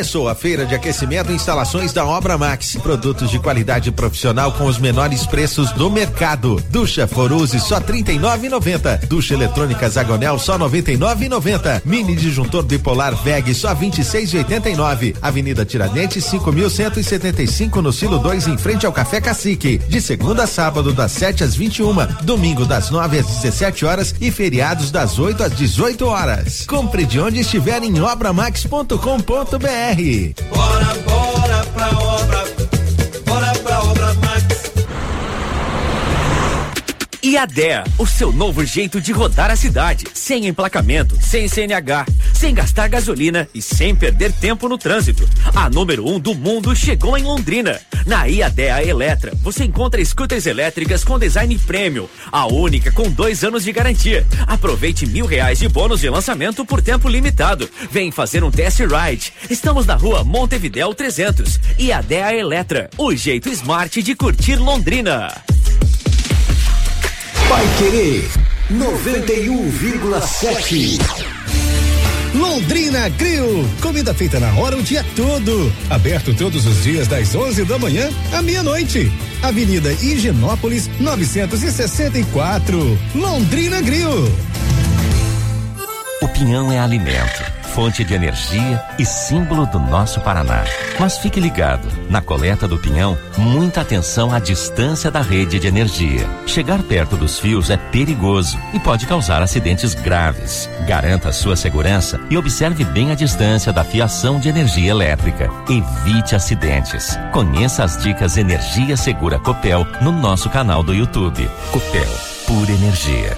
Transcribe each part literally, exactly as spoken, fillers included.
Começou a feira de aquecimento e instalações da Obra Max. Produtos de qualidade profissional com os menores preços do mercado. Ducha Foruse só trinta e nove reais e noventa centavos. Ducha eletrônica Zagonel só noventa e nove reais e noventa centavos. Mini disjuntor bipolar V E G só vinte e seis reais e oitenta e nove centavos. Avenida Tiradentes cinco mil cento e setenta e cinco no Silo dois em frente ao Café Cacique. De segunda a sábado das sete às vinte e uma, domingo das nove às dezessete horas e feriados das oito às dezoito horas. Compre de onde estiver em obra max ponto com ponto br. Bora, bora pra obra, bora pra Obra Max. E a D E A, o seu novo jeito de rodar a cidade, sem emplacamento, sem C N H, sem gastar gasolina e sem perder tempo no trânsito. A número um do mundo chegou em Londrina. Na I A D E A Eletra, você encontra scooters elétricas com design premium, a única com dois anos de garantia. Aproveite mil reais de bônus de lançamento por tempo limitado. Vem fazer um test ride. Estamos na rua Montevidéu trezentos. I A D E A Eletra, o jeito smart de curtir Londrina. Paiquerê noventa e um vírgula sete. Londrina Grill, comida feita na hora o dia todo. Aberto todos os dias das onze da manhã à meia-noite. Avenida Higienópolis novecentos e sessenta e quatro. Londrina Grill. O pinhão é alimento, fonte de energia e símbolo do nosso Paraná. Mas fique ligado, na coleta do pinhão, muita atenção à distância da rede de energia. Chegar perto dos fios é perigoso e pode causar acidentes graves. Garanta a sua segurança e observe bem a distância da fiação de energia elétrica. Evite acidentes. Conheça as dicas Energia Segura Copel no nosso canal do YouTube. Copel, pura energia.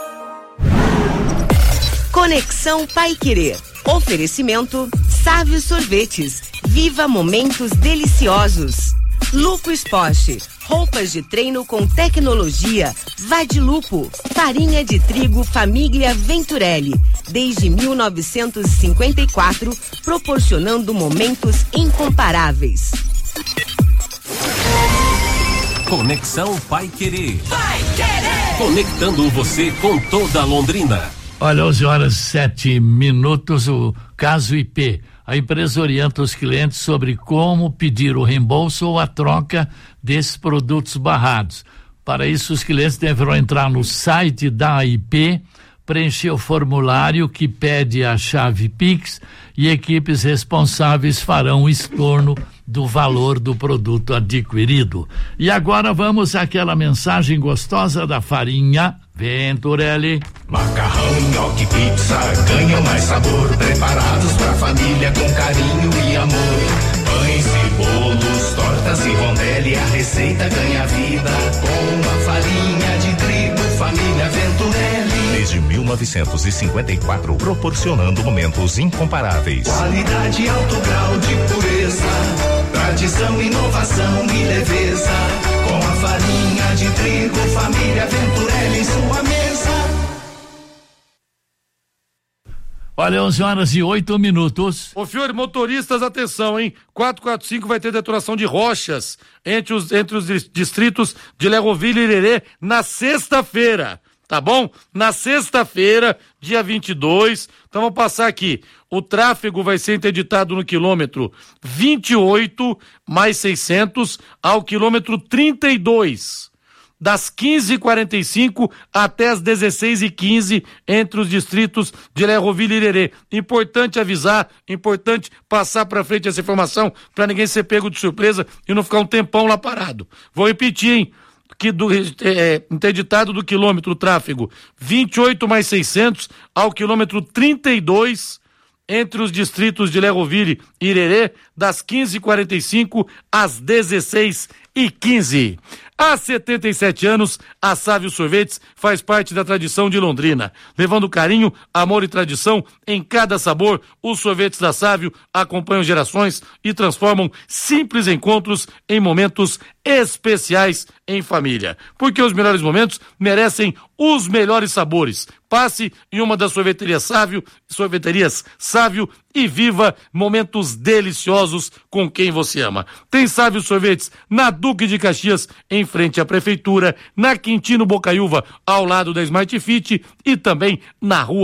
Conexão Paiquerê. Oferecimento Sávio Sorvetes. Viva momentos deliciosos. Lupo Esporte. Roupas de treino com tecnologia. Vadilupo. Farinha de trigo Família Venturelli. Desde mil novecentos e cinquenta e quatro, proporcionando momentos incomparáveis. Conexão Paiquerê. Paiquerê. Conectando você com toda Londrina. Olha, onze horas e sete minutos, o caso I P. A empresa orienta os clientes sobre como pedir o reembolso ou a troca desses produtos barrados. Para isso, os clientes deverão entrar no site da I P, preencher o formulário que pede a chave Pix e equipes responsáveis farão o estorno do valor do produto adquirido. E agora vamos àquela mensagem gostosa da farinha Venturelli. Macarrão, nhoque, pizza, ganham mais sabor, preparados pra família com carinho e amor. Pães e bolos, tortas e rondelli, a receita ganha vida com a farinha de trigo Família Venturelli. Desde mil novecentos e cinquenta e quatro, proporcionando momentos incomparáveis. Qualidade e alto grau de pureza, tradição, inovação e leveza. Com a farinha de trigo Família Venturelli em sua mesa. Olha, onze horas e oito minutos. Ô, Fiore, motoristas, atenção, hein? quatrocentos e quarenta e cinco vai ter detonação de rochas entre os, entre os distritos de Lerroville e Irerê na sexta-feira, tá bom? Na sexta-feira, dia vinte e dois, então vamos passar aqui. O tráfego vai ser interditado no quilômetro vinte e oito mais seiscentos ao quilômetro trinta e dois. Das quinze e quarenta e cinco até as dezesseis e quinze entre os distritos de Lerroville e Irerê. Importante avisar, importante passar para frente essa informação para ninguém ser pego de surpresa e não ficar um tempão lá parado. Vou repetir, hein? Que do, é, interditado do quilômetro tráfego vinte e oito mais seiscentos ao quilômetro trinta e dois entre os distritos de Lerroville e Irerê, das quinze e quarenta e cinco às dezesseis e quinze. Há setenta e sete anos, a Sávio Sorvetes faz parte da tradição de Londrina. Levando carinho, amor e tradição em cada sabor, os sorvetes da Sávio acompanham gerações e transformam simples encontros em momentos especiais em família. Porque os melhores momentos merecem os melhores sabores. Passe em uma das sorveterias Sávio, sorveterias Sávio e viva momentos deliciosos com quem você ama. Tem Sávio Sorvetes na Duque de Caxias, em frente à Prefeitura, na Quintino Bocaiúva, ao lado da Smart Fit e também na rua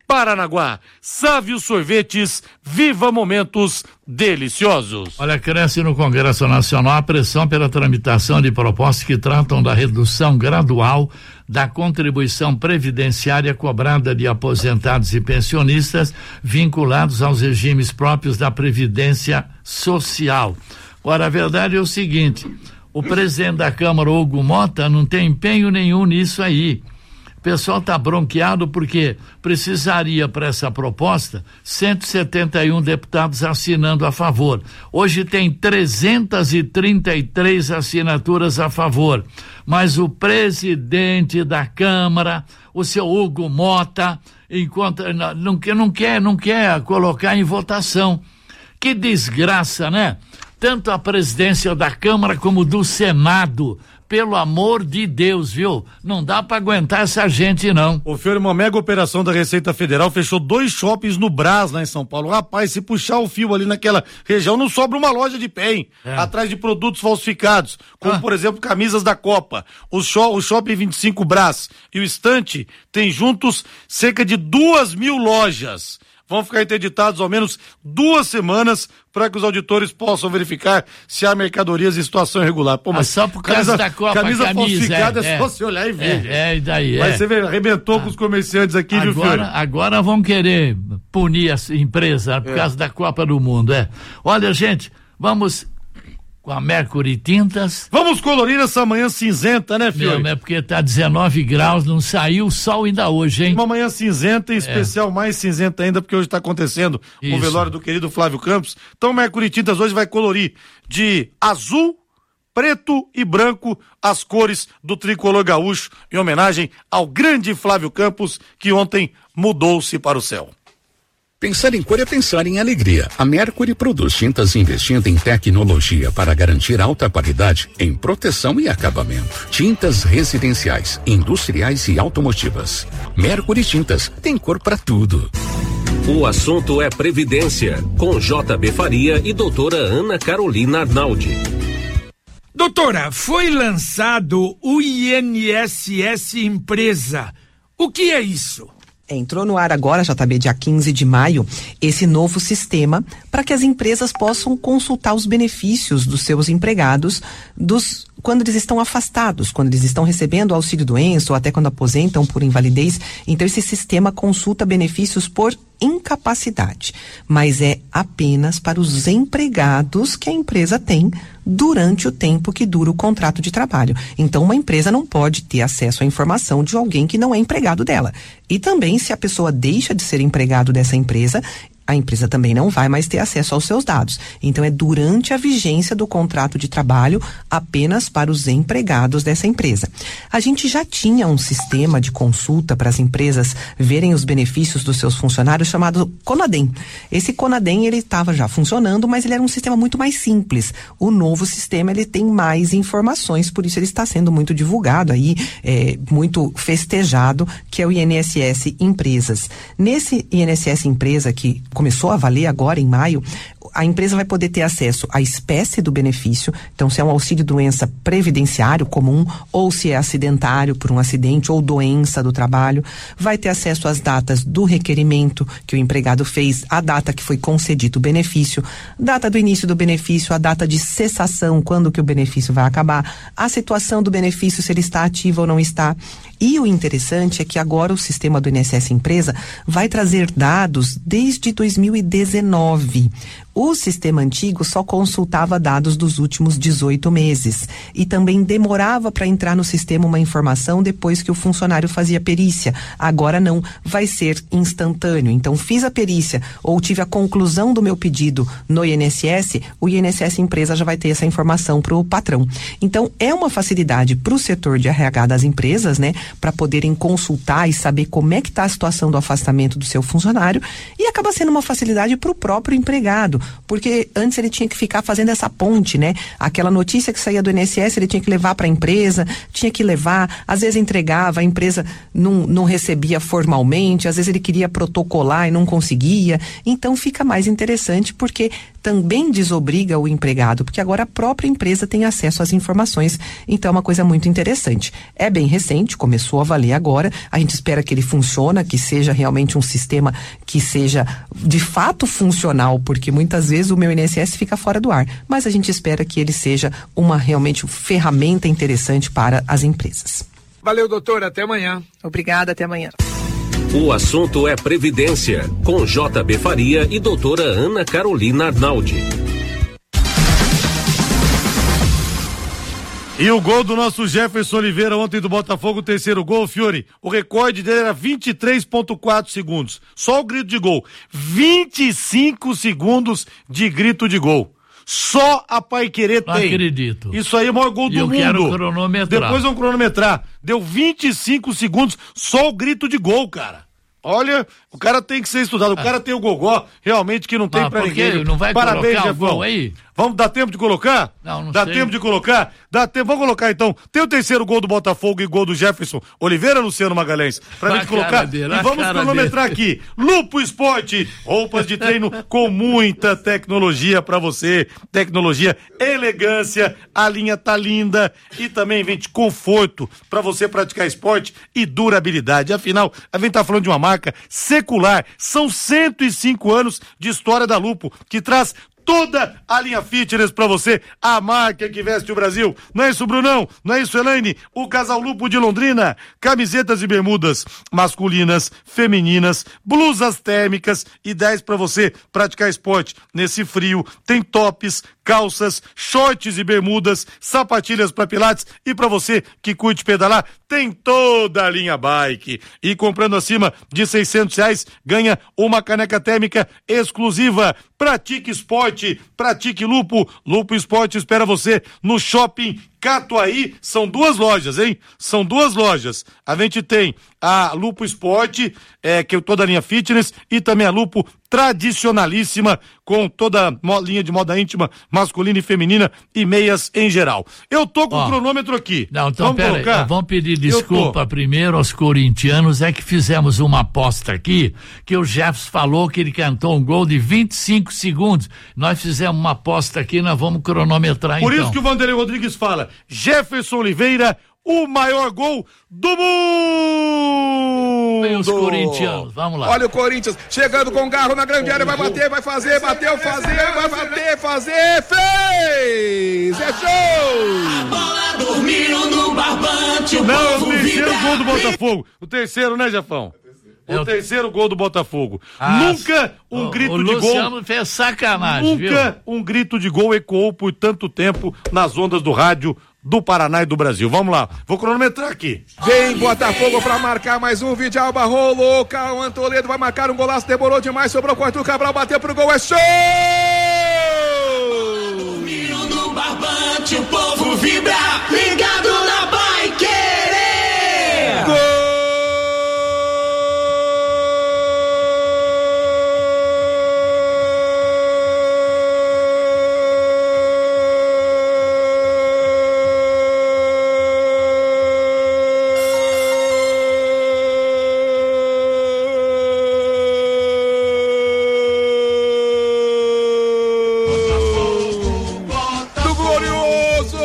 Paranaguá. Sávio Sorvetes, viva momentos deliciosos. Olha, cresce no Congresso Nacional a pressão pela tramitação de propostas que tratam da redução gradual da contribuição previdenciária cobrada de aposentados e pensionistas vinculados aos regimes próprios da Previdência Social. Ora, a verdade é o seguinte, o presidente da Câmara, Hugo Mota, não tem empenho nenhum nisso aí. O pessoal está bronqueado porque precisaria para essa proposta cento e setenta e um deputados assinando a favor. Hoje tem trezentas e trinta e três assinaturas a favor, mas o presidente da Câmara, o seu Hugo Mota, enquanto não, não, não quer, não quer colocar em votação. Que desgraça, né? Tanto a presidência da Câmara como do Senado. Pelo amor de Deus, viu? Não dá pra aguentar essa gente, não. O Fiore, uma mega operação da Receita Federal fechou dois shoppings no Brás, lá em São Paulo. Rapaz, se puxar o fio ali naquela região, não sobra uma loja de pé, hein? É. Atrás de produtos falsificados, como, ah. por exemplo, camisas da Copa. O, show, o Shopping vinte e cinco Brás e o Estante tem juntos cerca de duas mil lojas. Vão ficar interditados ao menos duas semanas para que os auditores possam verificar se há mercadorias em situação irregular. Pô, mas ah, só por causa camisa, da Copa, camisa, camisa falsificada é, é é só se olhar e ver. É, é e daí. Mas é. você vê, arrebentou ah, com os comerciantes aqui, agora, viu, Fiore? Agora vão querer punir a empresa por é. causa da Copa do Mundo, é. Olha, gente, vamos com a Mercury Tintas. Vamos colorir essa manhã cinzenta, né, Fiore? Não, é porque tá dezenove graus, não saiu o sol ainda hoje, hein? Uma manhã cinzenta, em é. especial mais cinzenta ainda, porque hoje está acontecendo Isso. o velório do querido Flávio Campos. Então, Mercury Tintas hoje vai colorir de azul, preto e branco as cores do tricolor gaúcho, em homenagem ao grande Flávio Campos, que ontem mudou-se para o céu. Pensar em cor é pensar em alegria. A Mercury produz tintas investindo em tecnologia para garantir alta qualidade em proteção e acabamento. Tintas residenciais, industriais e automotivas. Mercury Tintas tem cor para tudo. O assunto é Previdência, com J B Faria e doutora Ana Carolina Arnaldi. Doutora, foi lançado o I N S S Empresa. O que é isso? Entrou no ar agora, J B, dia quinze de maio, esse novo sistema para que as empresas possam consultar os benefícios dos seus empregados dos, quando eles estão afastados, quando eles estão recebendo auxílio-doença ou até quando aposentam por invalidez. Então, esse sistema consulta benefícios por incapacidade, mas é apenas para os empregados que a empresa tem durante o tempo que dura o contrato de trabalho. Então, uma empresa não pode ter acesso à informação de alguém que não é empregado dela. E também, se a pessoa deixa de ser empregado dessa empresa, a empresa também não vai mais ter acesso aos seus dados. Então, é durante a vigência do contrato de trabalho apenas para os empregados dessa empresa. A gente já tinha um sistema de consulta para as empresas verem os benefícios dos seus funcionários chamado Conadem. Esse Conadem, ele estava já funcionando, mas ele era um sistema muito mais simples. O novo sistema, ele tem mais informações, por isso ele está sendo muito divulgado aí, é, muito festejado, que é o I N S S Empresas. Nesse I N S S Empresa, que começou a valer agora em maio, a empresa vai poder ter acesso à espécie do benefício, então se é um auxílio-doença previdenciário comum ou se é acidentário por um acidente ou doença do trabalho, vai ter acesso às datas do requerimento que o empregado fez, a data que foi concedido o benefício, data do início do benefício, a data de cessação, quando que o benefício vai acabar, a situação do benefício, se ele está ativo ou não está. E o interessante é que agora o sistema do I N S S Empresa vai trazer dados desde dois mil e dezenove. O sistema antigo só consultava dados dos últimos dezoito meses e também demorava para entrar no sistema uma informação depois que o funcionário fazia perícia. Agora não, vai ser instantâneo. Então, fiz a perícia ou tive a conclusão do meu pedido no I N S S, o I N S S Empresa já vai ter essa informação para o patrão. Então, é uma facilidade para o setor de R H das empresas, né, para poderem consultar e saber como é que está a situação do afastamento do seu funcionário, e acaba sendo uma facilidade para o próprio empregado, porque antes ele tinha que ficar fazendo essa ponte, né? Aquela notícia que saía do I N S S, ele tinha que levar para a empresa, tinha que levar, às vezes entregava, a empresa não, não recebia formalmente, às vezes ele queria protocolar e não conseguia. Então fica mais interessante porque também desobriga o empregado, porque agora a própria empresa tem acesso às informações. Então é uma coisa muito interessante. É bem recente, começou a valer agora. A gente espera que ele funcione, que seja realmente um sistema que seja de fato funcional, porque muitas vezes o meu I N S S fica fora do ar. Mas a gente espera que ele seja uma realmente ferramenta interessante para as empresas. Valeu, doutora. Até amanhã. Obrigada, até amanhã. O assunto é Previdência, com J B Faria e doutora Ana Carolina Arnaldi. E o gol do nosso Jefferson Oliveira ontem do Botafogo, o terceiro gol, Fiore, o recorde dele era vinte e três ponto quatro segundos. Só o grito de gol. vinte e cinco segundos de grito de gol. Só a Paiquerê tem. Não acredito. Isso aí é o maior gol do eu mundo. Eu quero cronometrar. Depois vamos cronometrar. Deu vinte e cinco segundos, só o grito de gol, cara. Olha, o cara tem que ser estudado. O ah. cara tem o gogó, realmente, que não tem ah, pra ninguém. Não vai Parabéns, colocar Jefão. o gol aí? Vamos dar tempo de colocar? Não, não Dá sei. tempo de colocar? Dá tempo. Vamos colocar então. Tem o terceiro gol do Botafogo e gol do Jefferson Oliveira, Luciano Magalhães. Pra a gente colocar. Dele, e vamos cronometrar dele. Aqui. Lupo Esporte, roupas de treino com muita tecnologia pra você. Tecnologia, elegância, a linha tá linda e também vem de conforto pra você praticar esporte e durabilidade. Afinal, a gente tá falando de uma marca secular. São cento e cinco anos de história da Lupo, que traz toda a linha fitness pra você, a marca que veste o Brasil. Não é isso, Brunão? Não é isso, Elaine? O Casal Lupo de Londrina, camisetas e bermudas masculinas, femininas, blusas térmicas e dez pra você praticar esporte nesse frio. Tem tops, calças, shorts e bermudas, sapatilhas pra pilates e pra você que curte pedalar, tem toda a linha bike. E comprando acima de seiscentos reais, ganha uma caneca térmica exclusiva. Pratique esporte, pratique Lupo. Lupo Esporte espera você no Shopping Catuaí. São duas lojas, hein? São duas lojas. A gente tem a Lupo Esporte, é, que é toda a linha fitness, e também a Lupo tradicionalíssima, com toda a linha de moda íntima, masculina e feminina, e meias em geral. Eu tô com o cronômetro aqui. Não, então vamos pera colocar? Aí, vamos pedir desculpa primeiro aos corintianos, é que fizemos uma aposta aqui, que o Jefferson falou que ele cantou um gol de vinte e cinco segundos. Nós fizemos uma aposta aqui, nós vamos cronometrar Por então. isso que o Vanderlei Rodrigues fala, Jefferson Oliveira, o maior gol do mundo! Vem os corintianos, vamos lá. Olha o Corinthians chegando com o garro na grande área, vai bater, vai fazer, bateu, fazer, vai bater, fazer, fez! É show! A bola dormindo no barbante, o Não, é o povo terceiro vibra. gol do Botafogo. O terceiro, né, Jefão? O É o- terceiro gol do Botafogo. Ah, Nunca um o- grito o de gol. Luciano fez sacanagem, Nunca um grito de gol ecoou por tanto tempo nas ondas do rádio do Paraná e do Brasil. Vamos lá, vou cronometrar aqui. Vem Botafogo pra marcar mais um, Vidalba rolou, Cauã Toledo vai marcar um golaço, demorou demais, sobrou com o Arthur Cabral, bateu pro gol, é show! Dormindo no barbante, o povo vibra. Ligado na Vai Querer. Gol! Do glorioso!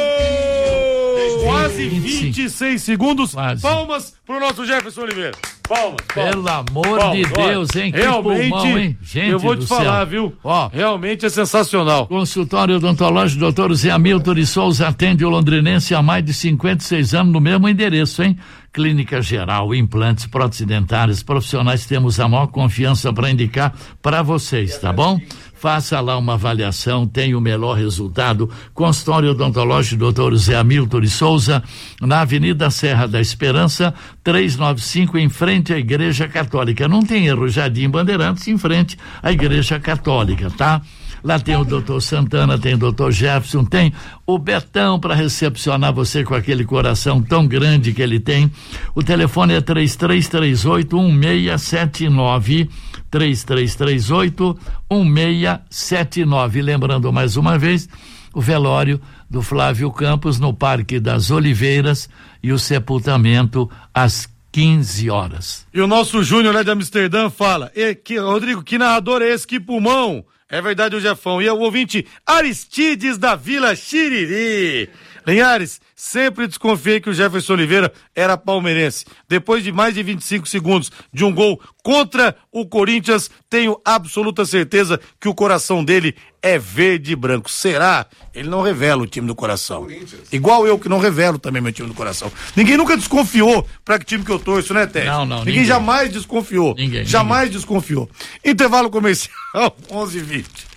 Quase vinte e seis segundos. Quase. Palmas pro nosso Jefferson Oliveira. Palmas. palmas. Pelo amor Palmas. de Deus, Olha, hein? Que realmente, pulmão, hein? Gente eu vou te do falar, céu. viu? Ó, Realmente é sensacional. consultório odontológico doutor Zé Hamilton de Souza atende o londrinense há mais de cinquenta e seis anos no mesmo endereço, hein? Clínica geral, implantes, próteses dentárias, profissionais, temos a maior confiança para indicar para vocês, tá bom? Faça lá uma avaliação, tenha o melhor resultado. Consultório odontológico doutor Zé Hamilton de Souza, na Avenida Serra da Esperança, trezentos e noventa e cinco, em frente à Igreja Católica. Não tem erro, Jardim Bandeirantes, em frente à Igreja Católica, tá? Lá tem o doutor Santana, tem o doutor Jefferson, tem o Betão para recepcionar você com aquele coração tão grande que ele tem. O telefone é três três três oito, um seis sete nove, três três três oito, um seis sete nove. Lembrando mais uma vez, o velório do Flávio Campos no Parque das Oliveiras e o sepultamento às quinze horas. E o nosso Júnior lá de Amsterdã fala, e, que, Rodrigo, que narrador é esse? Que pulmão? É verdade, o Jefão. E é o ouvinte Aristides da Vila Xiriri. Linhares, sempre desconfiei que o Jefferson Oliveira era palmeirense. Depois de mais de vinte e cinco segundos de um gol contra o Corinthians, tenho absoluta certeza que o coração dele é verde e branco. Será? Ele não revela o time do coração. Igual eu que não revelo também meu time do coração. Ninguém nunca desconfiou pra que time que eu torço, né, Té? Não, não. Ninguém, ninguém jamais desconfiou. Ninguém. Jamais ninguém. desconfiou. Intervalo comercial, onze e vinte.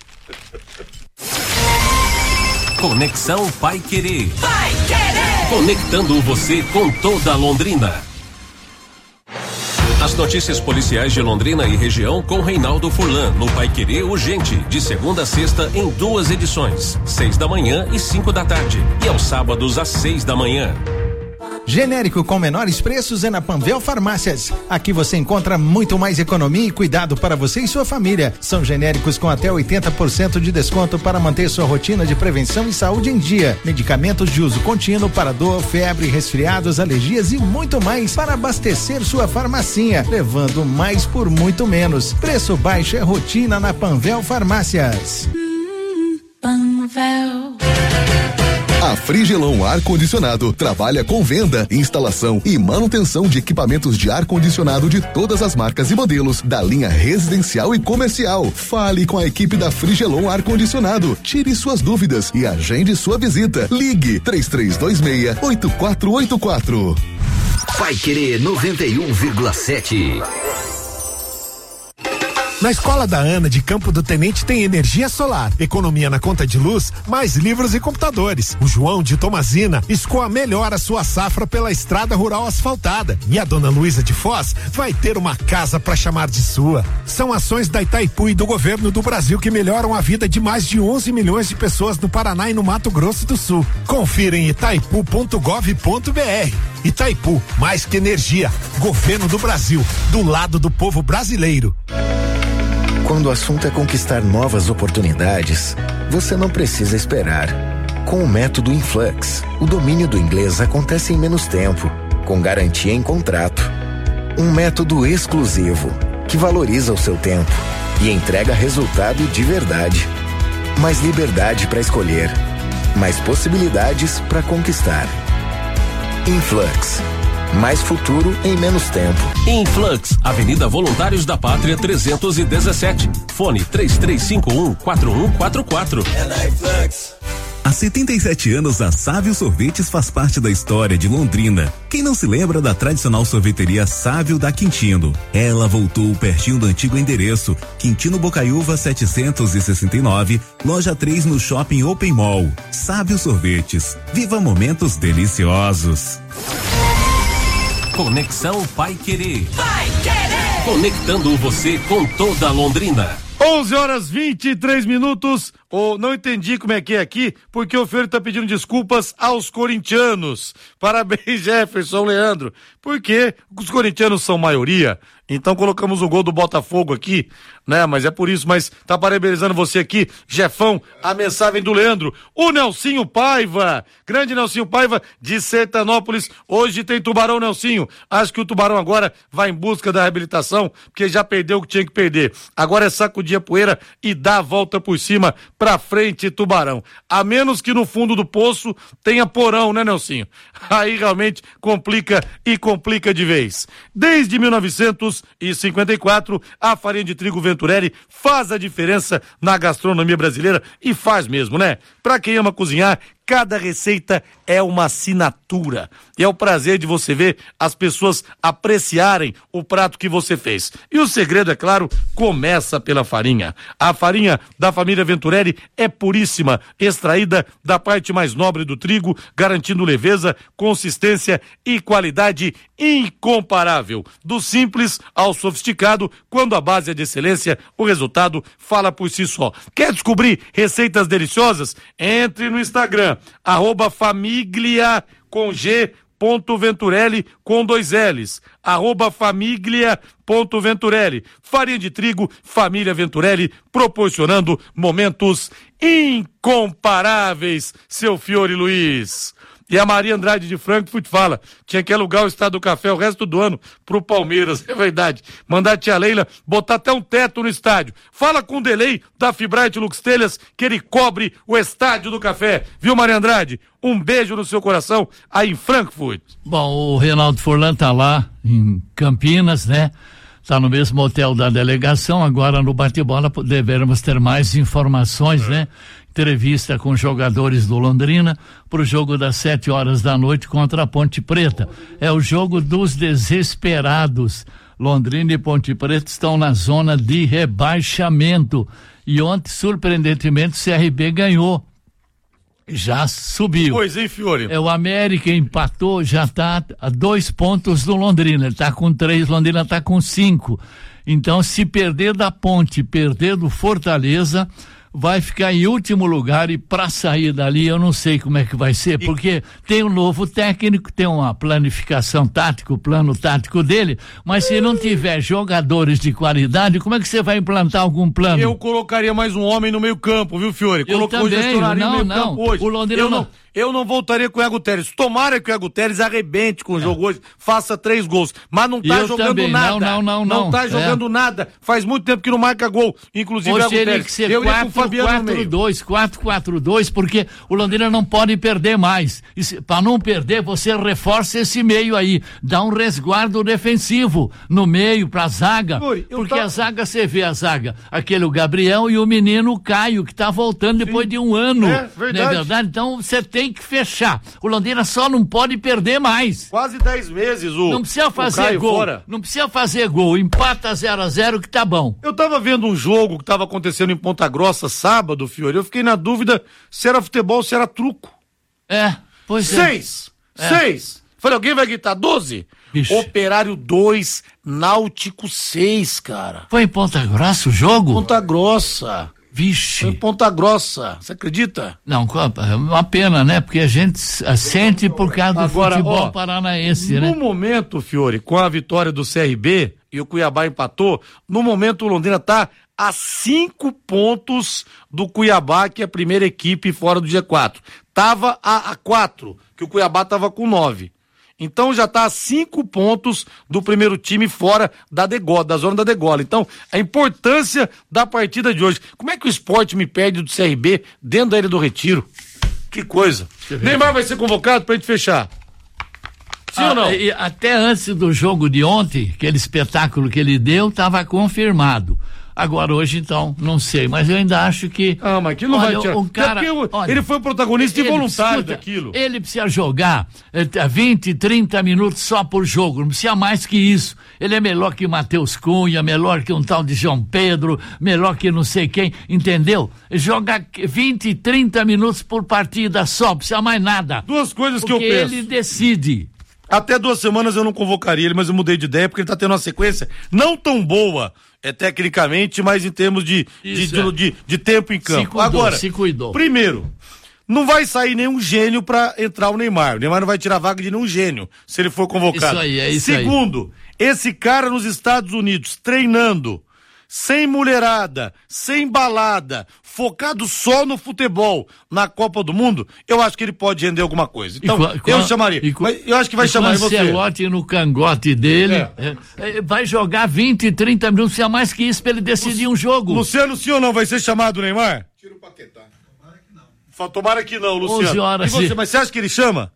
Conexão Pai Querer. Pai Querer. Conectando você com toda a Londrina. As notícias policiais de Londrina e região com Reinaldo Furlan no Pai Querer Urgente, de segunda a sexta em duas edições, seis da manhã e cinco da tarde, e aos sábados às seis da manhã. Genérico com menores preços é na Panvel Farmácias. Aqui você encontra muito mais economia e cuidado para você e sua família. São genéricos com até oitenta por cento de desconto para manter sua rotina de prevenção e saúde em dia. Medicamentos de uso contínuo para dor, febre, resfriados, alergias e muito mais para abastecer sua farmacinha, levando mais por muito menos. Preço baixo é rotina na Panvel Farmácias. Hum, Panvel. A Frigelon Ar-Condicionado trabalha com venda, instalação e manutenção de equipamentos de ar-condicionado de todas as marcas e modelos, da linha residencial e comercial. Fale com a equipe da Frigelon Ar-Condicionado, tire suas dúvidas e agende sua visita. Ligue três três dois seis, oito quatro oito quatro. Pai Querer noventa e um vírgula sete. Na escola da Ana de Campo do Tenente tem energia solar, economia na conta de luz, mais livros e computadores. O João de Tomazina escoa melhor a sua safra pela estrada rural asfaltada. E a dona Luísa de Foz vai ter uma casa para chamar de sua. São ações da Itaipu e do governo do Brasil que melhoram a vida de mais de onze milhões de pessoas no Paraná e no Mato Grosso do Sul. Confira em itaipu ponto gov ponto br. Itaipu, mais que energia. Governo do Brasil, do lado do povo brasileiro. Quando o assunto é conquistar novas oportunidades, você não precisa esperar. Com o método Influx, o domínio do inglês acontece em menos tempo, com garantia em contrato. Um método exclusivo, que valoriza o seu tempo e entrega resultado de verdade. Mais liberdade para escolher, mais possibilidades para conquistar. Influx. Mais futuro em menos tempo. Influx, Avenida Voluntários da Pátria trezentos e dezessete. Fone três três cinco um, quatro um quatro quatro. É na Influx. Há setenta e sete anos, a Sávio Sorvetes faz parte da história de Londrina. Quem não se lembra da tradicional sorveteria Sávio da Quintino? Ela voltou pertinho do antigo endereço, Quintino Bocaiúva setecentos e sessenta e nove, loja três no Shopping Open Mall. Sávio Sorvetes. Viva momentos deliciosos. Conexão Pai Querer. Pai Querer. Conectando você com toda a Londrina. onze horas e vinte e três minutos. Oh, não entendi como é que é aqui, porque o Fiore tá pedindo desculpas aos corintianos. Parabéns, Jefferson, Leandro. Porque os corintianos são maioria, então colocamos o gol do Botafogo aqui, né? Mas é por isso, mas tá parabenizando você aqui, Jefão, a mensagem do Leandro. O Nelsinho Paiva, grande Nelsinho Paiva de Sertanópolis, hoje tem Tubarão, Nelsinho. Acho que o Tubarão agora vai em busca da reabilitação, porque já perdeu o que tinha que perder. Agora é sacudir a poeira e dar a volta por cima. Pra frente, Tubarão. A menos que no fundo do poço tenha porão, né, Nelsinho? Aí realmente complica e complica de vez. Desde mil novecentos e cinquenta e quatro, a farinha de trigo Venturelli faz a diferença na gastronomia brasileira e faz mesmo, né? Pra quem ama cozinhar, cada receita é uma assinatura. E é o prazer de você ver as pessoas apreciarem o prato que você fez. E o segredo, é claro, começa pela farinha. A farinha da família Venturelli é puríssima, extraída da parte mais nobre do trigo, garantindo leveza, consistência e qualidade incomparável. Do simples ao sofisticado, quando a base é de excelência, o resultado fala por si só. Quer descobrir receitas deliciosas? Entre no Instagram, arroba família com G ponto Venturelli com dois L's, arroba família ponto Venturelli. Farinha de trigo, família Venturelli, proporcionando momentos incomparáveis, seu Fiore Luiz. E a Maria Andrade de Frankfurt fala, tinha que alugar o Estado do Café o resto do ano pro Palmeiras, é verdade. Mandar a tia Leila botar até um teto no estádio. Fala com o delay da Fibrate Lux Telhas que ele cobre o Estádio do Café. Viu, Maria Andrade? Um beijo no seu coração aí em Frankfurt. Bom, o Reinaldo Furlan tá lá em Campinas, né? Tá no mesmo hotel da delegação, agora no bate-bola deveremos ter mais informações, né? Entrevista com jogadores do Londrina para o jogo das sete horas da noite contra a Ponte Preta. É o jogo dos desesperados. Londrina e Ponte Preta estão na zona de rebaixamento. E ontem, surpreendentemente, o C R B ganhou. Já subiu. Pois, hein, Fiore? É, o América empatou, já está a dois pontos do Londrina. Ele está com três, Londrina está com cinco. Então, se perder da Ponte, perder do Fortaleza, vai ficar em último lugar e para sair dali eu não sei como é que vai ser, porque tem um novo técnico, tem uma planificação tática, o plano tático dele, mas se não tiver jogadores de qualidade, como é que você vai implantar algum plano? Eu colocaria mais um homem no meio campo, viu, Fiore? Eu Colocou também, não, não, hoje. o Londrina eu não... não... Eu não voltaria com o Iago Teres. Tomara que o Iago Teres arrebente com o é. jogo hoje, faça três gols. Mas não tá eu jogando também. nada. Não, não, não, não. Não tá jogando é. nada. Faz muito tempo que não marca gol. Inclusive hoje o Iago Teres. Que ser eu quatro, quatro, dois, quatro, quatro, dois, porque o Londrina não pode perder mais. Para não perder, você reforça esse meio aí. Dá um resguardo defensivo no meio pra zaga. Ui, porque tá... a zaga, você vê a zaga. Aquele o Gabriel e o menino Caio, que tá voltando Sim. depois de um ano. É verdade. Não é verdade? Então você tem que fechar. O Londrina só não pode perder mais. Quase dez meses o Não precisa fazer gol. Fora. Não precisa fazer gol. Empata zero a zero que tá bom. Eu tava vendo um jogo que tava acontecendo em Ponta Grossa sábado, Fiore. Eu fiquei na dúvida se era futebol ou se era truco. É, pois Seis. é. Seis. Seis. Falei, alguém vai gritar doze? Bicho. Operário dois, Náutico seis, cara. Foi em Ponta Grossa o jogo? Ponta Grossa. Vixe. Foi em Ponta Grossa, você acredita? Não, é uma pena, né? Porque a gente sente por causa do Agora, futebol ó, paranaense, no né? No momento, Fiore, com a vitória do C R B e o Cuiabá empatou, no momento o Londrina tá a cinco pontos do Cuiabá, que é a primeira equipe fora do G quatro. Tava a, a quatro, que o Cuiabá tava com nove. Então já está a cinco pontos do primeiro time fora da degola, da zona da degola. Então, a importância da partida de hoje. Como é que o Sport me perde do C R B dentro da Ilha do Retiro? Que coisa. Neymar vai ser convocado pra gente fechar. Sim ah, ou não? E, até antes do jogo de ontem, aquele espetáculo que ele deu, estava confirmado. Agora hoje então, não sei, mas eu ainda acho que... Ah, mas aquilo não olha, vai tirar. O cara, olha, ele foi o protagonista e voluntário escuta, daquilo. Ele precisa jogar vinte, trinta minutos só por jogo, não precisa mais que isso. Ele é melhor que Matheus Cunha, melhor que um tal de João Pedro, melhor que não sei quem, entendeu? Joga vinte, trinta minutos por partida só, não precisa mais nada. Duas coisas que eu penso. Porque ele decide. Até duas semanas eu não convocaria ele, mas eu mudei de ideia porque ele tá tendo uma sequência não tão boa, é, tecnicamente, mas em termos de, de, de, é. de, de tempo em campo. Se cuidou, Agora, se cuidou. Primeiro, não vai sair nenhum gênio pra entrar o Neymar. O Neymar não vai tirar a vaga de nenhum gênio se ele for convocado. Isso aí, é isso Segundo, aí. esse cara nos Estados Unidos treinando, sem mulherada, sem balada, focado só no futebol, na Copa do Mundo, eu acho que ele pode render alguma coisa. Então, qual, eu qual, chamaria. E, mas eu acho que vai chamar você. Ancelotti no cangote dele, é. É, vai jogar vinte, trinta minutos, se é mais que isso pra ele decidir um jogo. Luciano, sim ou não, vai ser chamado o Neymar? Tira o Paquetá. Tomara que não. Tomara que não, Luciano. onze horas, e você, sim. Mas você acha que ele chama?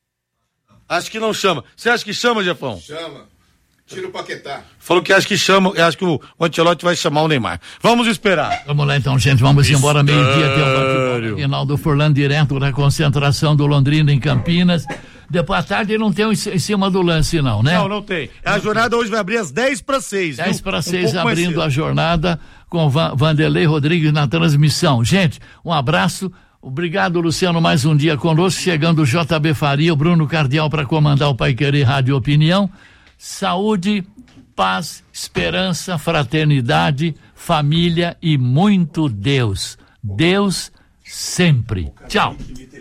Acho que não chama. Você acha que chama, Jefão? Chama. Tira o Paquetá. Falou que acho que chama, eu acho que o, o Ancelotti vai chamar o Neymar. Vamos esperar. Vamos lá então, gente, vamos Mistério. embora meio-dia até o bate-bola. Reinaldo Furlan, direto da concentração do Londrina em Campinas. Depois à tarde não tem um em cima do lance não, né? Não, não tem. A jornada hoje vai abrir às dez para seis. dez para seis abrindo a jornada com Van, Vanderlei Rodrigues na transmissão. Gente, um abraço. Obrigado, Luciano, mais um dia conosco. Chegando o J B Faria, o Bruno Cardial para comandar o Paiquerê Rádio Opinião. Saúde, paz, esperança, fraternidade, família e muito Deus. Deus sempre. Tchau.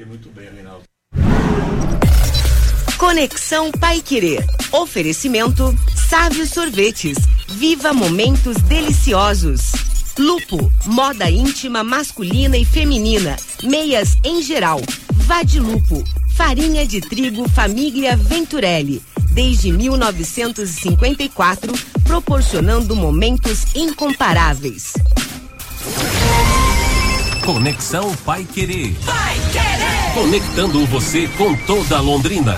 Conexão Paiquerê. Oferecimento Sávio Sorvetes. Viva momentos deliciosos. Lupo, moda íntima masculina e feminina. Meias em geral. Vá de Lupo. Farinha de trigo Família Venturelli, desde mil novecentos e cinquenta e quatro, proporcionando momentos incomparáveis. Conexão Pai Querer. Pai Querer. Conectando você com toda a Londrina.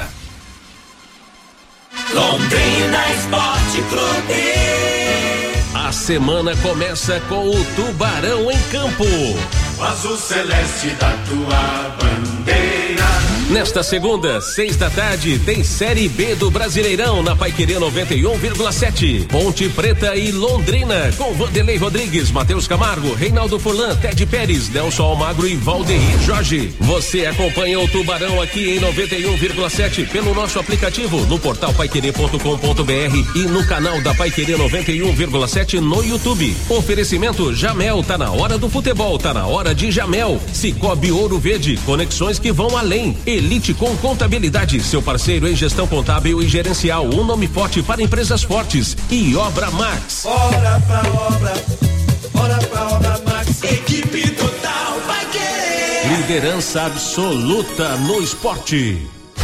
Londrina Esporte Clube. A semana começa com o Tubarão em campo. O azul celeste da tua bandeira. Nesta segunda, seis da tarde, tem Série B do Brasileirão na Paiquerê noventa e um vírgula sete. Ponte Preta e Londrina, com Vanderlei Rodrigues, Matheus Camargo, Reinaldo Furlan, Ted Pérez, Nelson Almagro e Valdeir Jorge. Você acompanha o Tubarão aqui em noventa e um vírgula sete pelo nosso aplicativo, no portal paiquerê ponto com ponto br e no canal da Paiquerê noventa e um vírgula sete no YouTube. Oferecimento Jamel, tá na hora do futebol, tá na hora de Jamel. Cicobi Ouro Verde, conexões que vão além. Elite com Contabilidade, seu parceiro em gestão contábil e gerencial, um nome forte para empresas fortes. E Obra Max. Bora pra obra, bora pra obra Max. Equipe total vai querer. Liderança absoluta no esporte.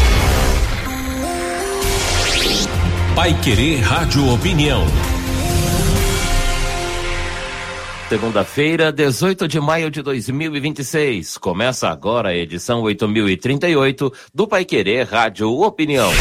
Pai Querer Rádio Opinião. Segunda-feira, dezoito de maio de dois mil e vinte e seis. Começa agora a edição oito mil e trinta e oito do Paiquerê Rádio Opinião.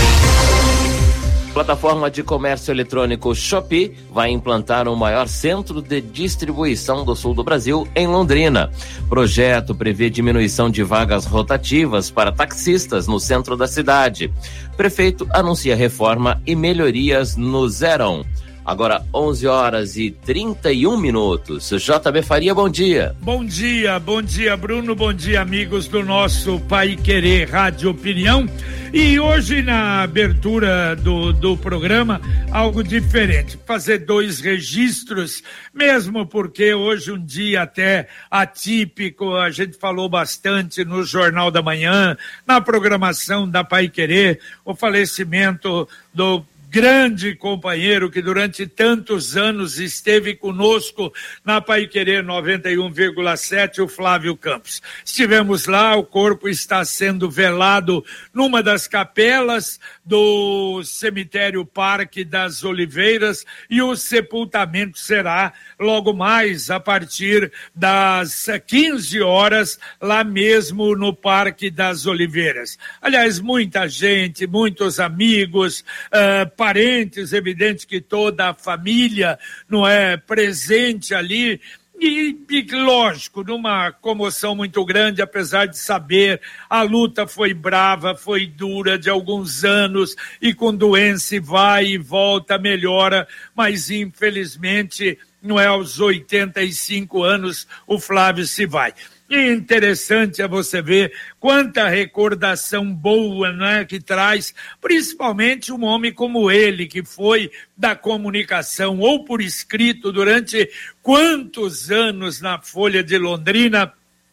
Plataforma de comércio eletrônico Shopee vai implantar o maior centro de distribuição do sul do Brasil em Londrina. Projeto prevê diminuição de vagas rotativas para taxistas no centro da cidade. Prefeito anuncia reforma e melhorias no Zerão. Agora onze horas e trinta e um minutos. J B Faria, bom dia. Bom dia, bom dia Bruno, bom dia amigos do nosso Pai Querer Rádio Opinião. E hoje na abertura do, do programa, algo diferente, fazer dois registros, mesmo porque hoje um dia até atípico, a gente falou bastante no Jornal da Manhã, na programação da Pai Querer, o falecimento do grande companheiro que durante tantos anos esteve conosco na Paiquerê noventa e um vírgula sete, o Flávio Campos. Estivemos lá, o corpo está sendo velado numa das capelas do cemitério Parque das Oliveiras e o sepultamento será logo mais a partir das quinze horas lá mesmo no Parque das Oliveiras. Aliás, muita gente, muitos amigos, uh, parentes, evidente que toda a família não é presente ali e, e lógico, numa comoção muito grande, apesar de saber a luta foi brava, foi dura de alguns anos e com doença e vai e volta, melhora, mas infelizmente não é aos oitenta e cinco anos o Flávio se vai. E interessante é você ver quanta recordação boa, né, que traz, principalmente um homem como ele, que foi da comunicação, ou por escrito, durante quantos anos na Folha de Londrina,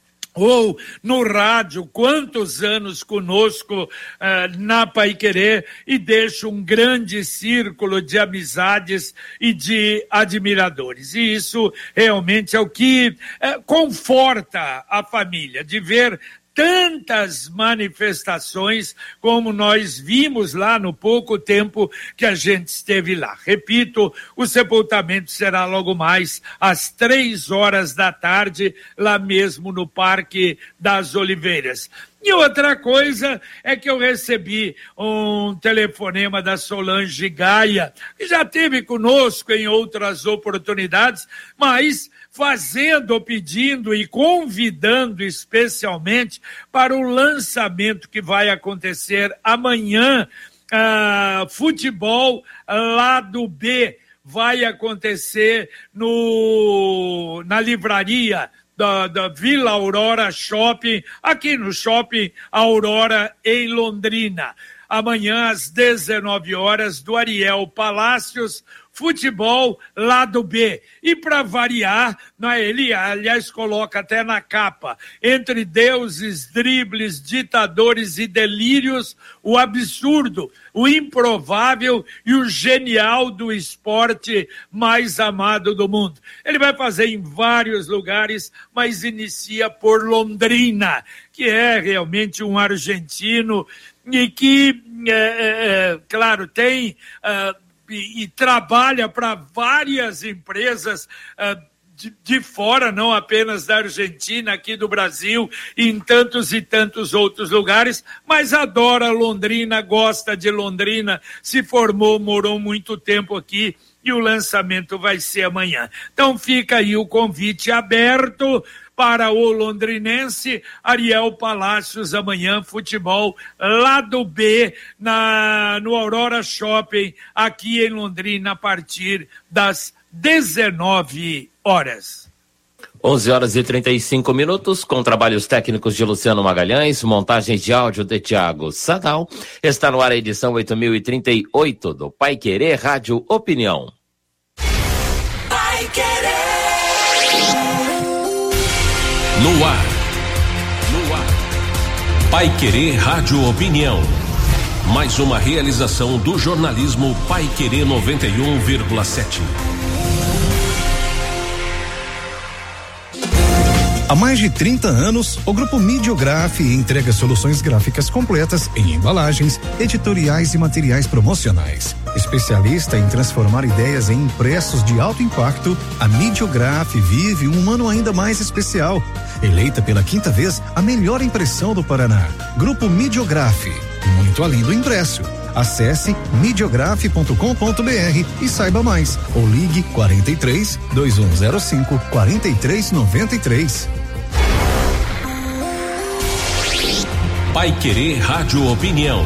ou no rádio, quantos anos conosco uh, na Paiquerê, e deixa um grande círculo de amizades e de admiradores. E isso realmente é o que uh, conforta a família, de ver tantas manifestações como nós vimos lá no pouco tempo que a gente esteve lá. Repito, o sepultamento será logo mais às três horas da tarde, lá mesmo no Parque das Oliveiras. E outra coisa é que eu recebi um telefonema da Solange Gaia, que já esteve conosco em outras oportunidades, mas fazendo, pedindo e convidando especialmente para o lançamento que vai acontecer amanhã, uh, futebol lado B, vai acontecer no, na livraria Da, da Vila Aurora Shopping, aqui no Shopping Aurora, em Londrina. Amanhã, às dezenove horas, do Ariel Palácios, futebol lado B. E para variar, não é, ele, aliás, coloca até na capa, entre deuses, dribles, ditadores e delírios, o absurdo, o improvável e o genial do esporte mais amado do mundo. Ele vai fazer em vários lugares, mas inicia por Londrina, que é realmente um argentino e que, é, é, claro, tem uh, e, e trabalha para várias empresas uh, de, de fora, não apenas da Argentina, aqui do Brasil, e em tantos e tantos outros lugares, mas adora Londrina, gosta de Londrina, se formou, morou muito tempo aqui, e o lançamento vai ser amanhã. Então fica aí o convite aberto para o londrinense Ariel Palácios, amanhã, futebol lado B, na, no Aurora Shopping, aqui em Londrina, a partir das dezenove horas. onze horas e trinta e cinco minutos, com trabalhos técnicos de Luciano Magalhães, montagens de áudio de Thiago Sadal. Está no ar a edição oito mil e trinta e oito do Paiquerê Rádio Opinião. Paiquerê. No ar. No ar. Paiquerê Rádio Opinião. Mais uma realização do jornalismo Paiquerê noventa e um vírgula sete. Há mais de trinta anos, o Grupo Midiograf entrega soluções gráficas completas em embalagens, editoriais e materiais promocionais. Especialista em transformar ideias em impressos de alto impacto, a Midiograf vive um ano ainda mais especial. Eleita pela quinta vez a melhor impressão do Paraná. Grupo Midiograf, muito além do impresso. Acesse midiograf ponto com ponto br e saiba mais. Ou ligue quarenta e três, dois um zero cinco, quarenta e três noventa e três. Paiquerê Rádio Opinião.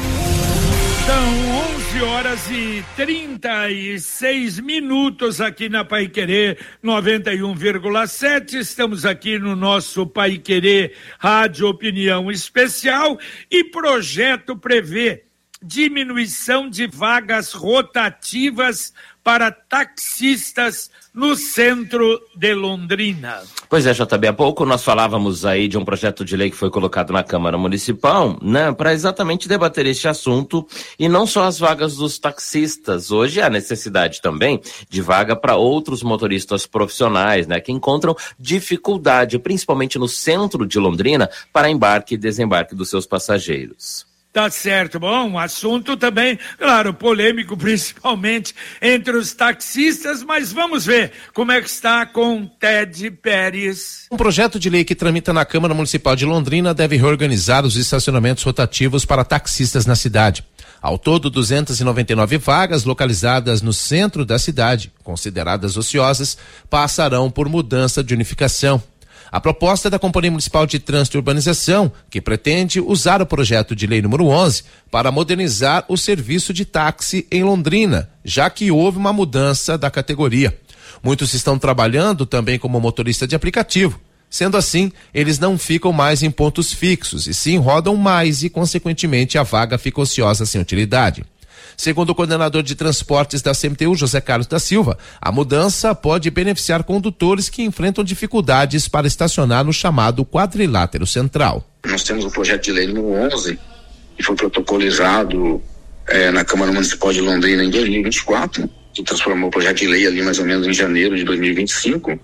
São onze horas e trinta e seis minutos aqui na Paiquerê noventa e um vírgula sete. Estamos aqui no nosso Paiquerê Rádio Opinião Especial e projeto prevê diminuição de vagas rotativas para taxistas no centro de Londrina. Pois é, J B, há pouco nós falávamos aí de um projeto de lei que foi colocado na Câmara Municipal, né, para exatamente debater este assunto e não só as vagas dos taxistas. Hoje há necessidade também de vaga para outros motoristas profissionais, né, que encontram dificuldade, principalmente no centro de Londrina, para embarque e desembarque dos seus passageiros. Tá certo, bom, assunto também, claro, polêmico, principalmente entre os taxistas, mas vamos ver como é que está com Ted Pérez. Um projeto de lei que tramita na Câmara Municipal de Londrina deve reorganizar os estacionamentos rotativos para taxistas na cidade. Ao todo, duzentas e noventa e nove vagas localizadas no centro da cidade, consideradas ociosas, passarão por mudança de unificação. A proposta é da Companhia Municipal de Trânsito e Urbanização, que pretende usar o projeto de lei número onze para modernizar o serviço de táxi em Londrina, já que houve uma mudança da categoria. Muitos estão trabalhando também como motorista de aplicativo. Sendo assim, eles não ficam mais em pontos fixos e sim rodam mais e, consequentemente, a vaga fica ociosa sem utilidade. Segundo o coordenador de transportes da C M T U, José Carlos da Silva, a mudança pode beneficiar condutores que enfrentam dificuldades para estacionar no chamado quadrilátero central. Nós temos o projeto de lei número onze, que foi protocolizado eh, na Câmara Municipal de Londrina em dois mil e vinte e quatro, que transformou o projeto de lei ali mais ou menos em janeiro de dois mil e vinte e cinco.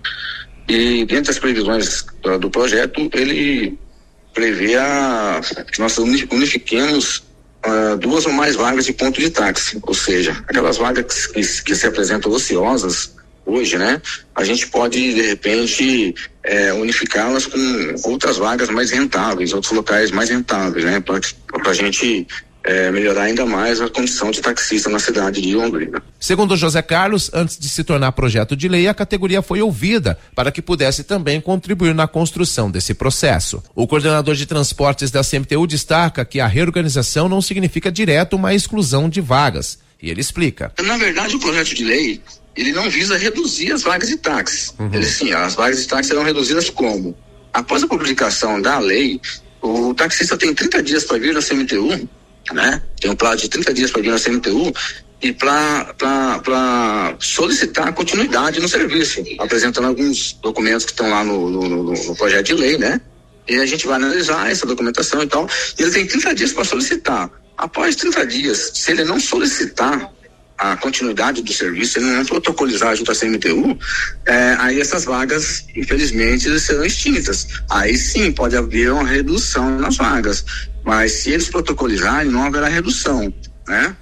E dentro das previsões uh, do projeto, ele prevê a, que nós unifiquemos Uh, duas ou mais vagas de ponto de táxi, ou seja, aquelas vagas que, que, que se apresentam ociosas hoje, né? A gente pode, de repente, é, unificá-las com outras vagas mais rentáveis, outros locais mais rentáveis, né? Para a gente é, melhorar ainda mais a condição de taxista na cidade de Londrina. Segundo José Carlos, antes de se tornar projeto de lei, a categoria foi ouvida para que pudesse também contribuir na construção desse processo. O coordenador de transportes da C M T U destaca que a reorganização não significa direto uma exclusão de vagas. E ele explica. Na verdade, o projeto de lei, ele não visa reduzir as vagas de táxi. Uhum. Ele, sim, as vagas de táxi serão reduzidas como? Após a publicação da lei, o taxista tem trinta dias para vir na C M T U, né? Tem um prazo de trinta dias para vir na C M T U e para solicitar a continuidade no serviço, apresentando alguns documentos que estão lá no, no, no, no projeto de lei, né? E a gente vai analisar essa documentação e tal. E ele tem trinta dias para solicitar. Após trinta dias, se ele não solicitar a continuidade do serviço, ele não protocolizar junto à C M T U, é, aí essas vagas, infelizmente, serão extintas. Aí sim, pode haver uma redução nas vagas. Mas se eles protocolizarem, não haverá redução, né?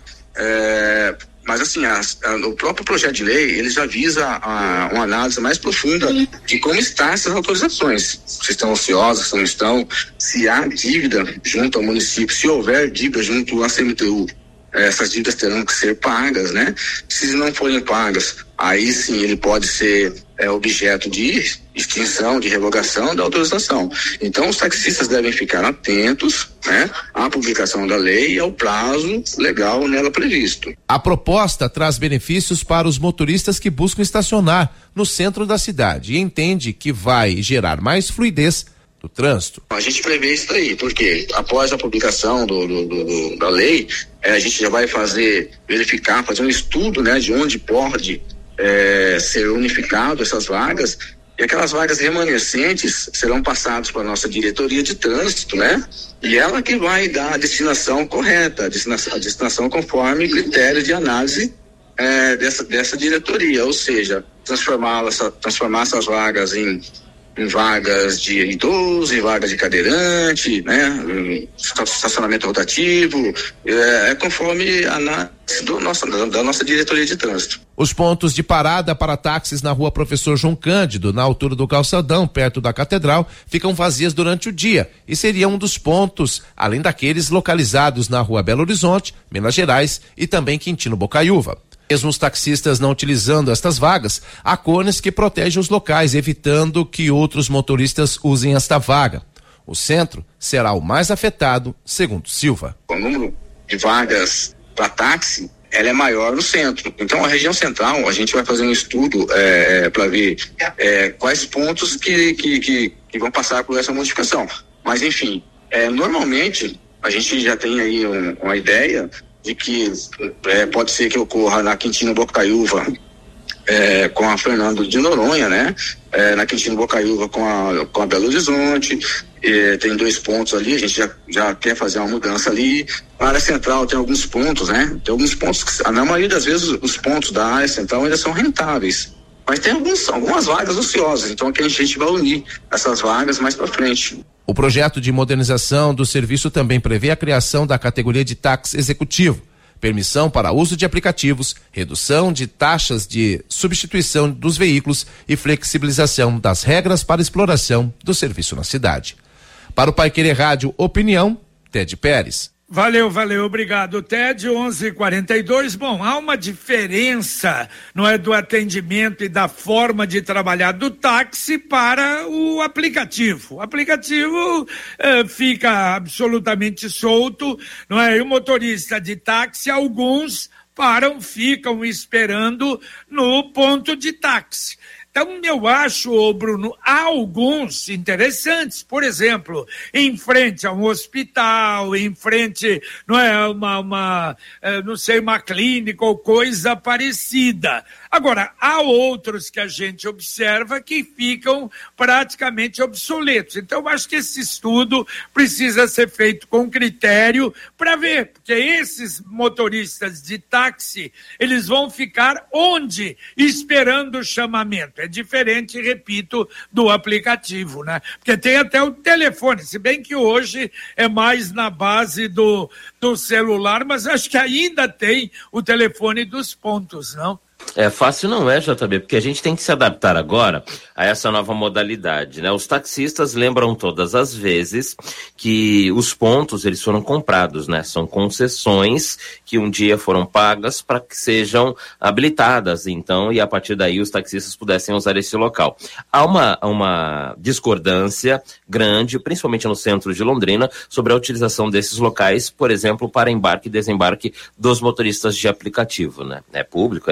É, mas assim, a, a, o próprio projeto de lei, ele já visa a, uma análise mais profunda de como estão essas autorizações. Se estão ociosas, se não estão, se há dívida junto ao município, se houver dívida junto à C M T U, essas dívidas terão que ser pagas, né? Se não forem pagas, aí sim ele pode ser é, objeto de extinção, de revogação da autorização. Então os taxistas devem ficar atentos, né, à publicação da lei e ao prazo legal nela previsto. A proposta traz benefícios para os motoristas que buscam estacionar no centro da cidade e entende que vai gerar mais fluidez do trânsito. A gente prevê isso daí, porque após a publicação do, do, do, do, da lei, é, a gente já vai fazer, verificar, fazer um estudo, né, de onde pode é, ser unificado essas vagas, e aquelas vagas remanescentes serão passadas para a nossa diretoria de trânsito, né, e ela que vai dar a destinação correta, a destinação, a destinação conforme critérios de análise é, dessa, dessa diretoria, ou seja, transformá-las, transformar essas vagas em em vagas de idoso, em vagas de cadeirante, né, estacionamento rotativo, é, é conforme a análise do nosso, da nossa diretoria de trânsito. Os pontos de parada para táxis na rua Professor João Cândido, na altura do calçadão, perto da catedral, ficam vazias durante o dia e seria um dos pontos, além daqueles localizados na rua Belo Horizonte, Minas Gerais e também Quintino Bocaiúva. Mesmo os taxistas não utilizando estas vagas, há cones que protegem os locais, evitando que outros motoristas usem esta vaga. O centro será o mais afetado, segundo Silva. O número de vagas para táxi, ela é maior no centro. Então, a região central, a gente vai fazer um estudo é, para ver é, quais pontos que, que, que, que vão passar por essa modificação. Mas, enfim, é, normalmente, a gente já tem aí um, uma ideia de que é, pode ser que ocorra na Quintino Bocaiúva é, com a Fernando de Noronha, né? É, na Quintino Bocaiúva com a, com a Belo Horizonte, é, tem dois pontos ali, a gente já, já quer fazer uma mudança ali. Na área central tem alguns pontos, né? Tem alguns pontos que, na maioria das vezes, os pontos da área central ainda são rentáveis, mas tem alguns, algumas vagas ociosas, então aqui a gente vai unir essas vagas mais para frente. O projeto de modernização do serviço também prevê a criação da categoria de táxi executivo, permissão para uso de aplicativos, redução de taxas de substituição dos veículos e flexibilização das regras para exploração do serviço na cidade. Para o Paiquerê Rádio Opinião, Ted Pérez. Valeu, valeu, obrigado, Ted. onze e quarenta e dois. Bom, há uma diferença, não é, do atendimento e da forma de trabalhar do táxi para o aplicativo. O aplicativo eh, fica absolutamente solto, não é? E o motorista de táxi, alguns param, ficam esperando no ponto de táxi. Então, eu acho, ô Bruno, há alguns interessantes, por exemplo, em frente a um hospital, em frente, não é, uma, uma não sei, uma clínica ou coisa parecida. Agora, há outros que a gente observa que ficam praticamente obsoletos. Então, eu acho que esse estudo precisa ser feito com critério para ver, porque esses motoristas de táxi, eles vão ficar onde? Esperando o chamamento. É diferente, repito, do aplicativo, né? Porque tem até o telefone, se bem que hoje é mais na base do, do celular, mas acho que ainda tem o telefone dos pontos, não? É fácil não é, J B, porque a gente tem que se adaptar agora a essa nova modalidade, né? Os taxistas lembram todas as vezes que os pontos, eles foram comprados, né? São concessões que um dia foram pagas para que sejam habilitadas, então, e a partir daí os taxistas pudessem usar esse local. Há uma, uma discordância grande, principalmente no centro de Londrina, sobre a utilização desses locais, por exemplo, para embarque e desembarque dos motoristas de aplicativo, né? É público, é nítido,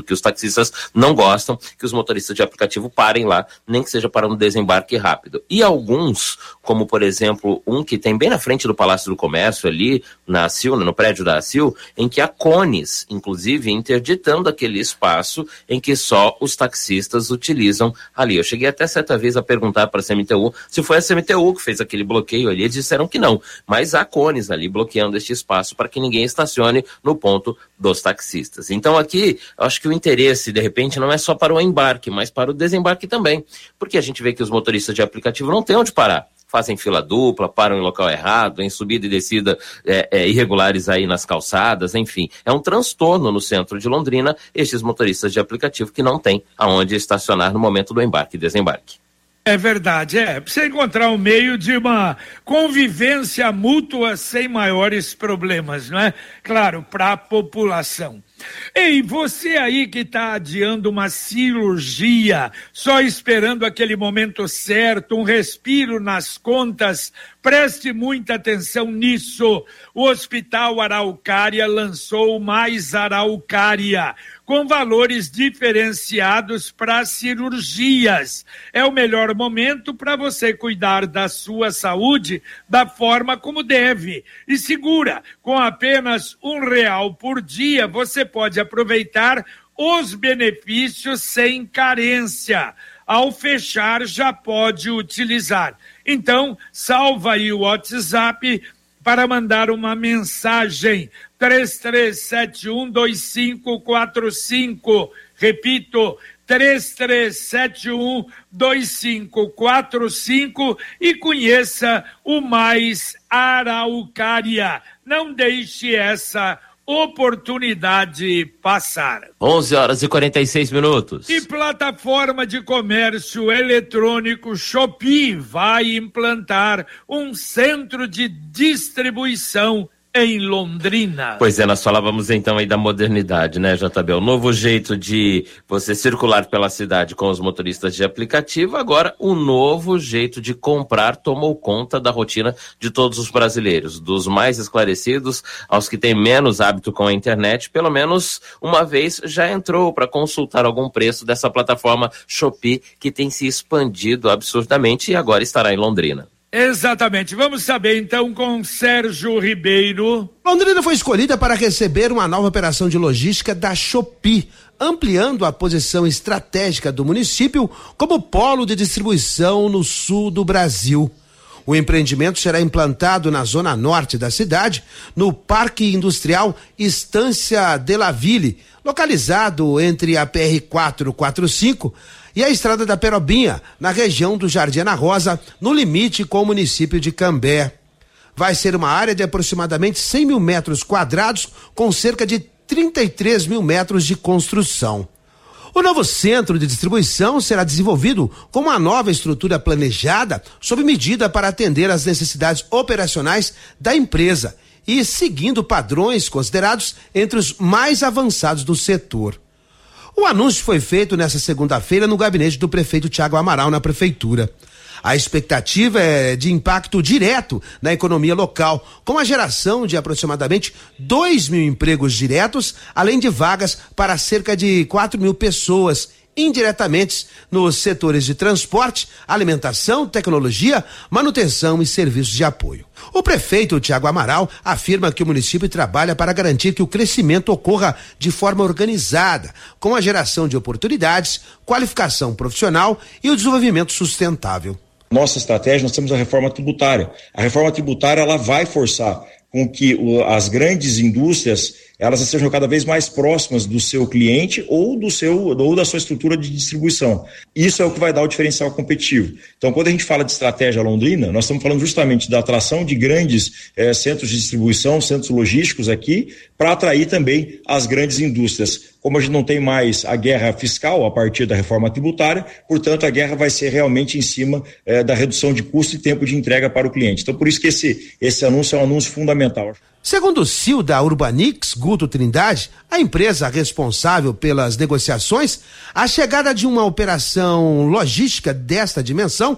que os taxistas não gostam que os motoristas de aplicativo parem lá, nem que seja para um desembarque rápido. E alguns, como por exemplo, um que tem bem na frente do Palácio do Comércio, ali na ACIL, no prédio da ACIL, em que a Cones, inclusive, interditando aquele espaço em que só os taxistas utilizam ali. Eu cheguei até certa vez a perguntar para a C M T U se foi a C M T U que fez aquele bloqueio ali, eles disseram que não, mas há Cones ali bloqueando este espaço para que ninguém estacione no ponto dos taxistas. Então aqui, eu acho que o interesse, de repente, não é só para o embarque, mas para o desembarque também, porque a gente vê que os motoristas de aplicativo não têm onde parar. Fazem fila dupla, param em local errado, em subida e descida é, é, irregulares aí nas calçadas, enfim. É um transtorno no centro de Londrina, estes motoristas de aplicativo que não têm aonde estacionar no momento do embarque e desembarque. É verdade, é. Precisa encontrar um meio de uma convivência mútua sem maiores problemas, não é? Claro, para a população. Ei, você aí que está adiando uma cirurgia, só esperando aquele momento certo, um respiro nas contas, preste muita atenção nisso. O Hospital Araucária lançou Mais Araucária, com valores diferenciados para cirurgias. É o melhor momento para você cuidar da sua saúde da forma como deve. E segura, com apenas um real por dia, você pode aproveitar os benefícios sem carência. Ao fechar, já pode utilizar. Então, salva aí o WhatsApp para mandar uma mensagem. três três sete um dois cinco quatro cinco. Repito, três três sete um dois cinco quatro cinco e conheça o Mais Araucária. Não deixe essa oportunidade passar. onze horas e quarenta e seis minutos. E plataforma de comércio eletrônico Shopee vai implantar um centro de distribuição em Londrina. Pois é, nós falávamos então aí da modernidade, né, J B? O novo jeito de você circular pela cidade com os motoristas de aplicativo, agora o novo jeito de comprar tomou conta da rotina de todos os brasileiros, dos mais esclarecidos aos que têm menos hábito com a internet, pelo menos uma vez já entrou para consultar algum preço dessa plataforma Shopee, que tem se expandido absurdamente e agora estará em Londrina. Exatamente. Vamos saber então com Sérgio Ribeiro. Londrina foi escolhida para receber uma nova operação de logística da Shopee, ampliando a posição estratégica do município como polo de distribuição no sul do Brasil. O empreendimento será implantado na zona norte da cidade, no Parque Industrial Estância de la Ville, localizado entre a P R quatrocentos e quarenta e cinco e a Estrada da Perobinha, na região do Jardim Ana Rosa, no limite com o município de Cambé. Vai ser uma área de aproximadamente cem mil metros quadrados, com cerca de trinta e três mil metros de construção. O novo centro de distribuição será desenvolvido com uma nova estrutura planejada, sob medida para atender às necessidades operacionais da empresa e seguindo padrões considerados entre os mais avançados do setor. O anúncio foi feito nesta segunda-feira no gabinete do prefeito Tiago Amaral na prefeitura. A expectativa é de impacto direto na economia local, com a geração de aproximadamente dois mil empregos diretos, além de vagas para cerca de quatro mil pessoas indiretamente nos setores de transporte, alimentação, tecnologia, manutenção e serviços de apoio. O prefeito Tiago Amaral afirma que o município trabalha para garantir que o crescimento ocorra de forma organizada, com a geração de oportunidades, qualificação profissional e o desenvolvimento sustentável. Nossa estratégia, nós temos a reforma tributária. A reforma tributária, ela vai forçar com que o, as grandes indústrias elas sejam cada vez mais próximas do seu cliente ou do seu ou da sua estrutura de distribuição. Isso é o que vai dar o diferencial competitivo. Então, quando a gente fala de estratégia Londrina, nós estamos falando justamente da atração de grandes eh, centros de distribuição, centros logísticos aqui, para atrair também as grandes indústrias. Como a gente não tem mais a guerra fiscal a partir da reforma tributária, portanto, a guerra vai ser realmente em cima eh, da redução de custo e tempo de entrega para o cliente. Então, por isso que esse, esse anúncio é um anúncio fundamental. Segundo o C E O da Urbanix, Guto Trindade, a empresa responsável pelas negociações, a chegada de uma operação logística desta dimensão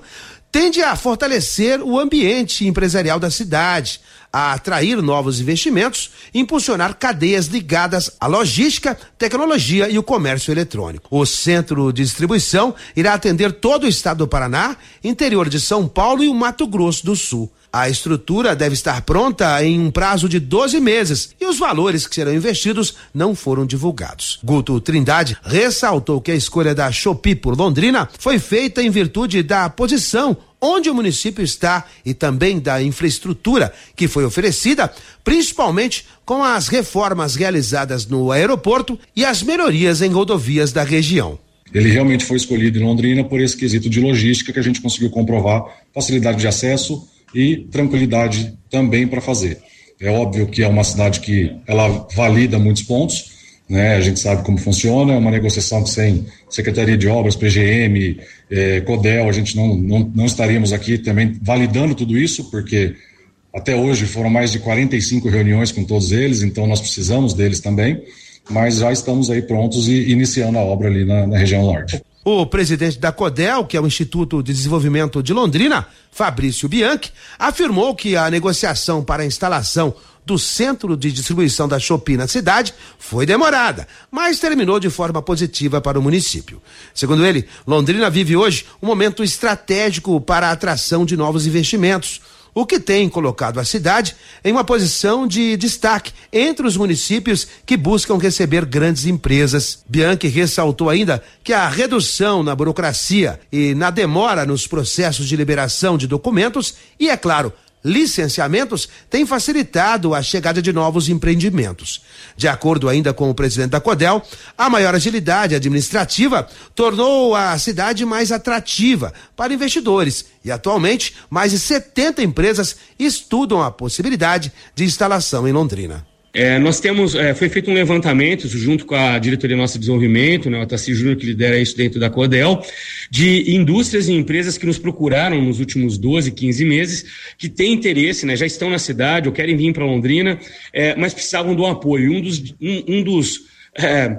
tende a fortalecer o ambiente empresarial da cidade, a atrair novos investimentos e impulsionar cadeias ligadas à logística, tecnologia e o comércio eletrônico. O centro de distribuição irá atender todo o estado do Paraná, interior de São Paulo e o Mato Grosso do Sul. A estrutura deve estar pronta em um prazo de doze meses e os valores que serão investidos não foram divulgados. Guto Trindade ressaltou que a escolha da Shopee por Londrina foi feita em virtude da posição onde o município está e também da infraestrutura que foi oferecida, principalmente com as reformas realizadas no aeroporto e as melhorias em rodovias da região. Ele realmente foi escolhido em Londrina por esse quesito de logística que a gente conseguiu comprovar, facilidade de acesso e tranquilidade também para fazer. É óbvio que é uma cidade que ela valida muitos pontos, né? A gente sabe como funciona, é uma negociação que sem Secretaria de Obras, P G M, eh, CODEL, a gente não, não, não estaríamos aqui também validando tudo isso, porque até hoje foram mais de quarenta e cinco reuniões com todos eles, então nós precisamos deles também, mas já estamos aí prontos e iniciando a obra ali na, na região norte. O presidente da CODEL, que é o Instituto de Desenvolvimento de Londrina, Fabrício Bianchi, afirmou que a negociação para a instalação do centro de distribuição da Shopee na cidade foi demorada, mas terminou de forma positiva para o município. Segundo ele, Londrina vive hoje um momento estratégico para a atração de novos investimentos, o que tem colocado a cidade em uma posição de destaque entre os municípios que buscam receber grandes empresas. Bianchi ressaltou ainda que a redução na burocracia e na demora nos processos de liberação de documentos e, é claro, licenciamentos tem facilitado a chegada de novos empreendimentos. De acordo ainda com o presidente da CODEL, a maior agilidade administrativa tornou a cidade mais atrativa para investidores e atualmente mais de setenta empresas estudam a possibilidade de instalação em Londrina. É, nós temos, é, foi feito um levantamento junto com a diretoria nossa de desenvolvimento, né, o Tassi Júnior que lidera isso dentro da CODEL, de indústrias e empresas que nos procuraram nos últimos doze, quinze meses, que têm interesse, né, já estão na cidade ou querem vir para Londrina, é, mas precisavam do apoio. Um dos, um, um dos É,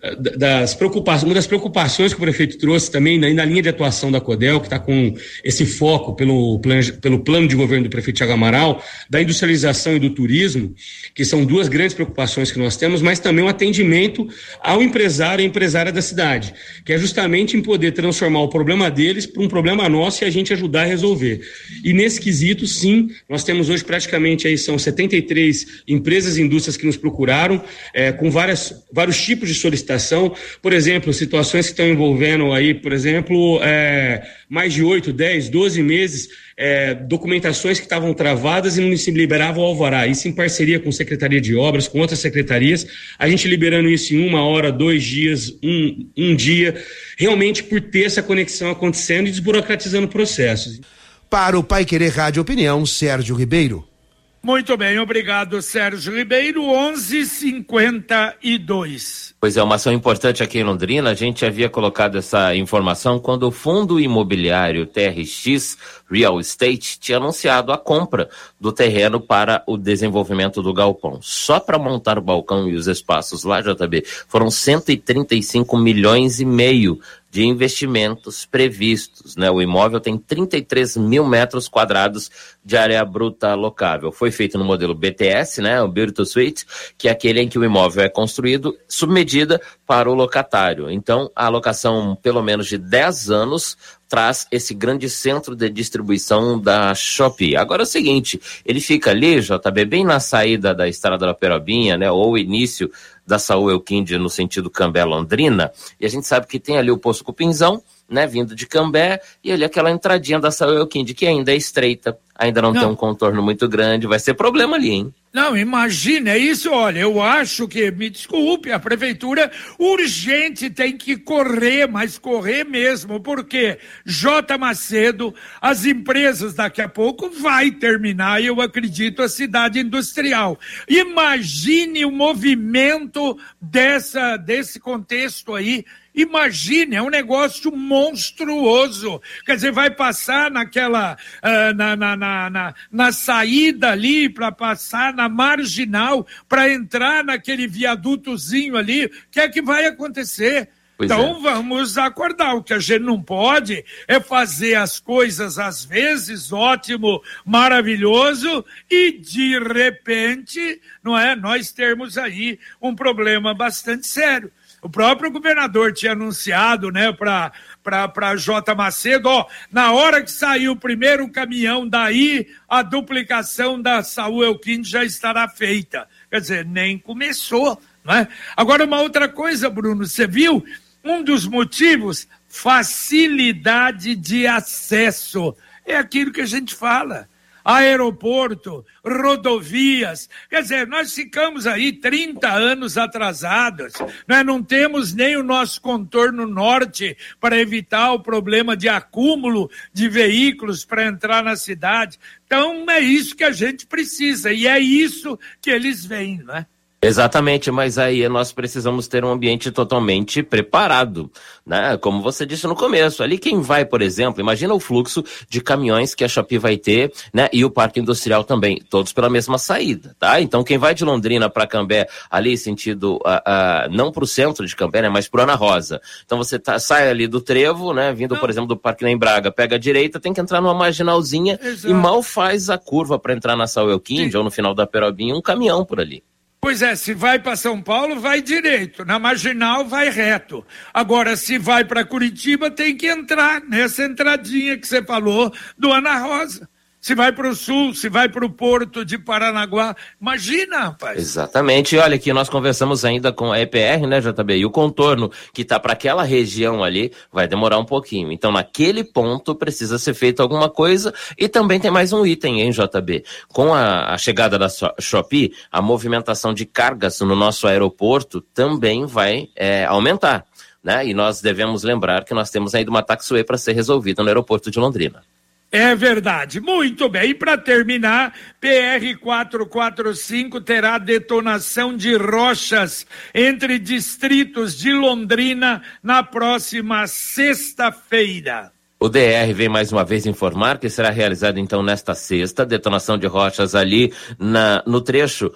das preocupações, uma das preocupações que o prefeito trouxe também na, na linha de atuação da CODEL, que está com esse foco pelo, plan, pelo plano de governo do prefeito Thiago Amaral, da industrialização e do turismo, que são duas grandes preocupações que nós temos, mas também um atendimento ao empresário e empresária da cidade, que é justamente em poder transformar o problema deles para um problema nosso e a gente ajudar a resolver. E nesse quesito, sim, nós temos hoje praticamente aí são setenta e três empresas e indústrias que nos procuraram, é, com várias, vários tipos de solicitação, por exemplo, situações que estão envolvendo aí, por exemplo, é, mais de oito, dez, doze meses, é, documentações que estavam travadas e não se liberavam o alvará, isso em parceria com a Secretaria de Obras, com outras secretarias, a gente liberando isso em uma hora, dois dias, um, um dia, realmente por ter essa conexão acontecendo e desburocratizando processos. Para o Paiquerê Rádio Opinião, Sérgio Ribeiro. Muito bem, obrigado, Sérgio Ribeiro, onze e cinquenta e dois. Pois é, uma ação importante aqui em Londrina, a gente havia colocado essa informação quando o Fundo Imobiliário T R X Real Estate tinha anunciado a compra do terreno para o desenvolvimento do galpão. Só para montar o balcão e os espaços lá, J B, foram cento e trinta e cinco milhões e meio de investimentos previstos, né? O imóvel tem trinta e três mil metros quadrados de área bruta locável. Foi feito no modelo B T S, né? O Build to Suite, que é aquele em que o imóvel é construído submedida para o locatário. Então, a alocação pelo menos de dez anos traz esse grande centro de distribuição da Shopee. Agora é o seguinte, ele fica ali, J B, bem na saída da Estrada da Perobinha, né? Ou início da Saúl Elquinde no sentido Cambé-Londrina, e a gente sabe que tem ali o Poço Cupinzão, né, vindo de Cambé, e ali aquela entradinha da Saúl Elquinde, que ainda é estreita, ainda não, não tem um contorno muito grande, vai ser problema ali, hein? Não, imagina, é isso, olha, eu acho que, me desculpe, a prefeitura urgente tem que correr, mas correr mesmo, porque J. Macedo, as empresas daqui a pouco vai terminar, eu acredito, a cidade industrial. Imagine o movimento dessa, desse contexto aí. Imagine, é um negócio monstruoso. Quer dizer, vai passar naquela, uh, na, na, na, na, na saída ali, para passar na marginal, para entrar naquele viadutozinho ali. O que é que vai acontecer? Pois então é. Vamos acordar. O que a gente não pode é fazer as coisas às vezes ótimo, maravilhoso e de repente, não é? Nós termos aí um problema bastante sério. O próprio governador tinha anunciado, né, para para J. Macedo, ó, na hora que sair o primeiro caminhão daí, a duplicação da Saúl Elquinde já estará feita. Quer dizer, nem começou, não é? Agora, uma outra coisa, Bruno, você viu? Um dos motivos, facilidade de acesso. É aquilo que a gente fala. Aeroporto, rodovias, quer dizer, nós ficamos aí trinta anos atrasados, nós não temos nem o nosso contorno norte para evitar o problema de acúmulo de veículos para entrar na cidade, então é isso que a gente precisa e é isso que eles veem, não é? Exatamente, mas aí nós precisamos ter um ambiente totalmente preparado, né? Como você disse no começo, ali quem vai, por exemplo, imagina o fluxo de caminhões que a Shopee vai ter, né? E o Parque Industrial também, todos pela mesma saída, tá? Então quem vai de Londrina para Cambé, ali sentido, uh, uh, não para o centro de Cambé, né? Mas para Ana Rosa. Então você tá, sai ali do Trevo, né? Vindo, não. por exemplo, do Parque em Braga, pega a direita, tem que entrar numa marginalzinha. Exato. E mal faz a curva para entrar na Saúl Elquinde ou no final da Perobinha, um caminhão por ali. Pois é, se vai para São Paulo, vai direito, na marginal vai reto. Agora, se vai para Curitiba, tem que entrar nessa entradinha que você falou do Ana Rosa. Se vai para o sul, se vai para o Porto de Paranaguá, imagina, rapaz. Exatamente, e olha aqui, nós conversamos ainda com a E P R, né, J B, e o contorno que está para aquela região ali vai demorar um pouquinho, então naquele ponto precisa ser feito alguma coisa, e também tem mais um item, hein, J B, com a, a chegada da Shopee, a movimentação de cargas no nosso aeroporto também vai é, aumentar, né, e nós devemos lembrar que nós temos ainda uma taxiway para ser resolvida no aeroporto de Londrina. É verdade. Muito bem. E para terminar, P R quatrocentos e quarenta e cinco terá detonação de rochas entre distritos de Londrina na próxima sexta-feira. O D R vem mais uma vez informar que será realizada então nesta sexta, detonação de rochas ali na, no trecho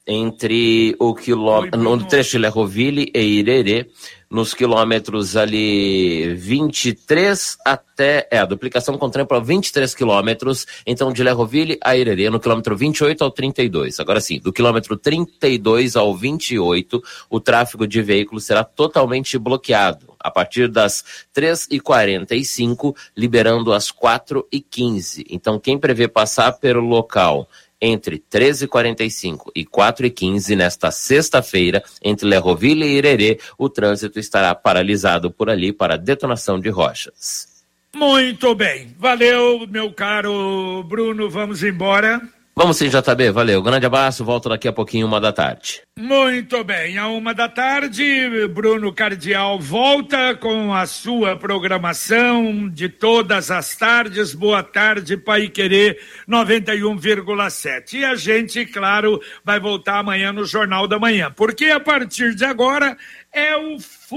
entre o quilômetro, no trecho de Lerroville e Irerê, nos quilômetros ali vinte e três até, é, a duplicação contempla vinte e três quilômetros, então de Lerroville a Irerê, no quilômetro vinte e oito ao trinta e dois. Agora sim, do quilômetro trinta e dois ao vinte e oito, o tráfego de veículos será totalmente bloqueado, a partir das três e quarenta e cinco, liberando às quatro e quinze. Então quem prevê passar pelo local entre treze e quarenta e cinco e quatro e quinze, nesta sexta-feira, entre Lerroville e Irerê, o trânsito estará paralisado por ali para detonação de rochas. Muito bem. Valeu, meu caro Bruno. Vamos embora. Vamos sim, J B. Valeu. Grande abraço. Volto daqui a pouquinho, uma da tarde. Muito bem. À uma da tarde, Bruno Cardial volta com a sua programação de todas as tardes. Boa tarde, Paiquerê noventa e um vírgula sete. E a gente, claro, vai voltar amanhã no Jornal da Manhã, porque a partir de agora é o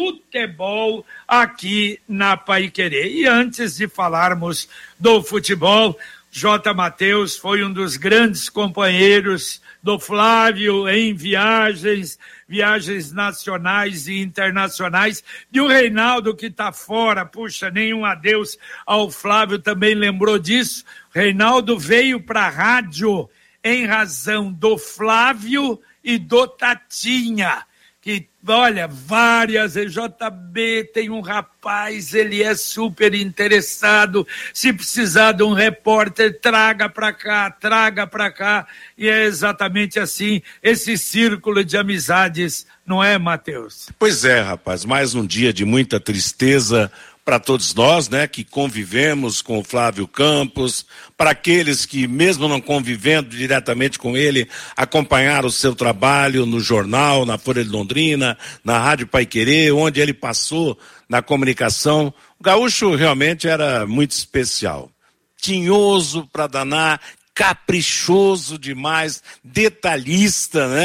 futebol aqui na Paiquerê. E antes de falarmos do futebol, J. Matheus foi um dos grandes companheiros do Flávio em viagens, viagens nacionais e internacionais, e o Reinaldo que está fora, puxa, nenhum adeus ao Flávio, também lembrou disso. Reinaldo veio para a rádio em razão do Flávio e do Tatinha, que, olha, várias, J B tem um rapaz, ele é super interessado, se precisar de um repórter, traga para cá, traga para cá, e é exatamente assim, esse círculo de amizades, não é, Matheus? Pois é, rapaz, mais um dia de muita tristeza para todos nós, né, que convivemos com o Flávio Campos, para aqueles que, mesmo não convivendo diretamente com ele, acompanharam o seu trabalho no jornal, na Folha de Londrina, na Rádio Paiquerê, onde ele passou na comunicação. O gaúcho realmente era muito especial, tinhoso para danar, caprichoso demais, detalhista, né?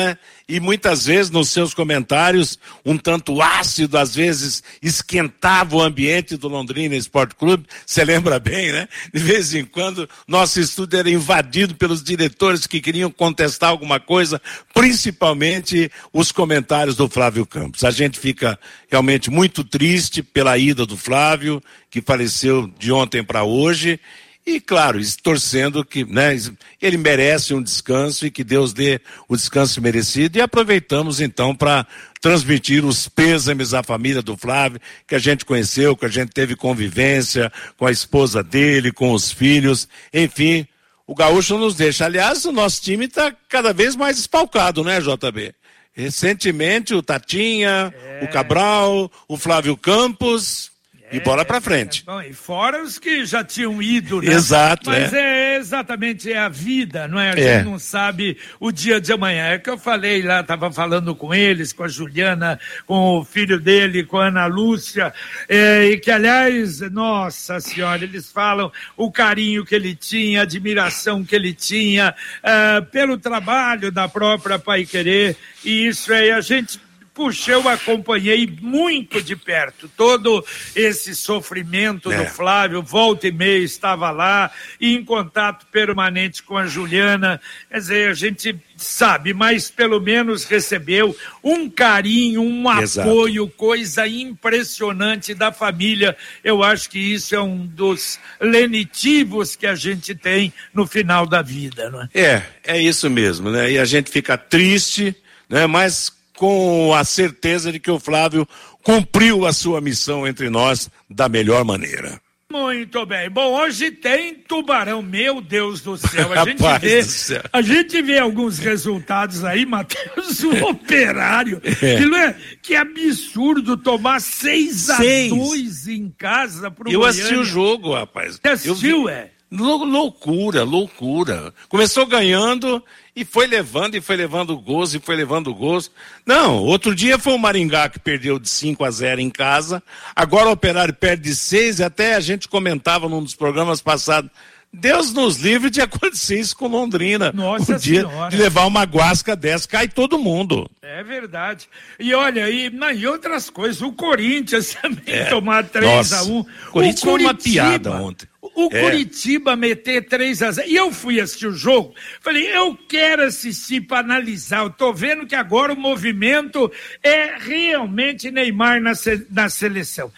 e muitas vezes nos seus comentários, um tanto ácido, às vezes esquentava o ambiente do Londrina Esporte Clube. Você lembra bem, né? De vez em quando, nosso estúdio era invadido pelos diretores que queriam contestar alguma coisa, principalmente os comentários do Flávio Campos. A gente fica realmente muito triste pela ida do Flávio, que faleceu de ontem para hoje. E, claro, torcendo que, né, ele merece um descanso e que Deus dê o descanso merecido. E aproveitamos, então, para transmitir os pêsames à família do Flávio, que a gente conheceu, que a gente teve convivência com a esposa dele, com os filhos. Enfim, o gaúcho nos deixa. Aliás, o nosso time está cada vez mais espalcado, né, J B? Recentemente, o Tatinha, é. o Cabral, o Flávio Campos... E bola pra frente. É, bom, e fora os que já tinham ido, né? Exato, Mas é. é exatamente é a vida, não é? A É. gente não sabe o dia de amanhã. É que eu falei lá, tava falando com eles, com a Juliana, com o filho dele, com a Ana Lúcia, é, e que, aliás, nossa senhora, eles falam o carinho que ele tinha, a admiração que ele tinha é, pelo trabalho da própria Paiquerê, e isso aí a gente... Puxa, eu acompanhei muito de perto todo esse sofrimento É. do Flávio, volta e meia estava lá, e em contato permanente com a Juliana, quer dizer, a gente sabe, mas pelo menos recebeu um carinho, um Exato. apoio, coisa impressionante da família. Eu acho que isso é um dos lenitivos que a gente tem no final da vida, não é? É, é isso mesmo, né? E a gente fica triste, né? Mas com a certeza de que o Flávio cumpriu a sua missão entre nós da melhor maneira. Muito bem. Bom, hoje tem Tubarão, meu Deus do céu. A gente Rapaz vê, do céu. a gente vê alguns resultados aí, Matheus, o Operário. É. Que, não é, que absurdo tomar seis a Seis. dois em casa pro Eu Goiânia. assisti o jogo, rapaz. Você assistiu, Eu vi- é? Lou- Loucura, loucura. Começou ganhando e foi levando, e foi levando gols, e foi levando gols. Não, outro dia foi o Maringá que perdeu de cinco a zero em casa. Agora o Operário perde de seis, e até a gente comentava num dos programas passados. Deus nos livre de acontecer isso com Londrina. Nossa um dia Senhora. de levar uma guasca dessa, cai todo mundo. É verdade. E olha, e, não, e outras coisas, o Corinthians também É. tomar três a um. Nossa, o Corinthians foi uma piada ontem. O É. Curitiba meter três a zero. E eu fui assistir o jogo, falei, eu quero assistir para analisar. Eu tô vendo que agora o movimento é realmente Neymar na, se- na seleção.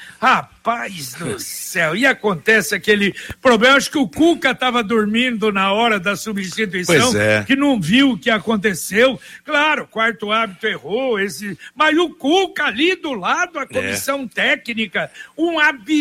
Rapaz do céu. E acontece aquele problema. Acho que o Cuca estava dormindo na hora da substituição, Pois é. que não viu o que aconteceu. Claro, o quarto árbitro errou, esse... mas o Cuca ali do lado, a comissão técnica, um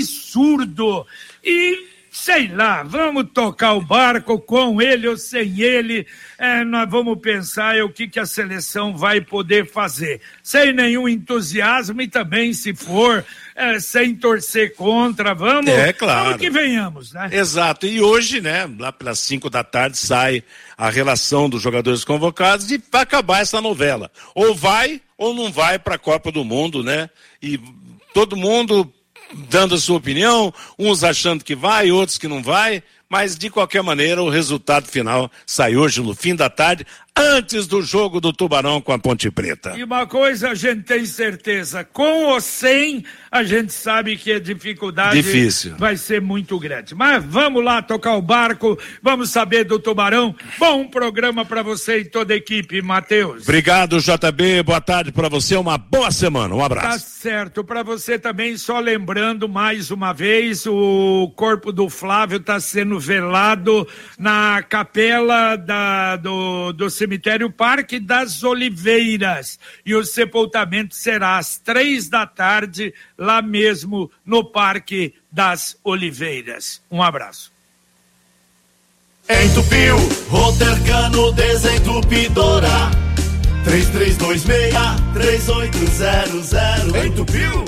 absurdo. E sei lá, vamos tocar o barco com ele ou sem ele, é, nós vamos pensar é, o que, que a seleção vai poder fazer, sem nenhum entusiasmo e também, se for, é, sem torcer contra, vamos, É, claro. vamos que venhamos, né? Exato, e hoje, né, lá pelas cinco da tarde sai a relação dos jogadores convocados e vai acabar essa novela. Ou vai ou não vai para a Copa do Mundo, né? E todo mundo dando a sua opinião, uns achando que vai, outros que não vai, mas de qualquer maneira o resultado final sai hoje no fim da tarde, antes do jogo do Tubarão com a Ponte Preta. E uma coisa a gente tem certeza, com ou sem, a gente sabe que a dificuldade Difícil. vai ser muito grande. Mas vamos lá tocar o barco, vamos saber do Tubarão. Bom programa para você e toda a equipe, Matheus. Obrigado, J B, boa tarde para você, uma boa semana, um Tá abraço. certo, para você também, só lembrando mais uma vez, o corpo do Flávio está sendo velado na capela da, do, do cemitério Parque das Oliveiras, e o sepultamento será às três da tarde, lá mesmo no Parque das Oliveiras. Um abraço. Entupiu, Rotercano Desentupidora. três três dois seis, três oito zero zero. Entupiu,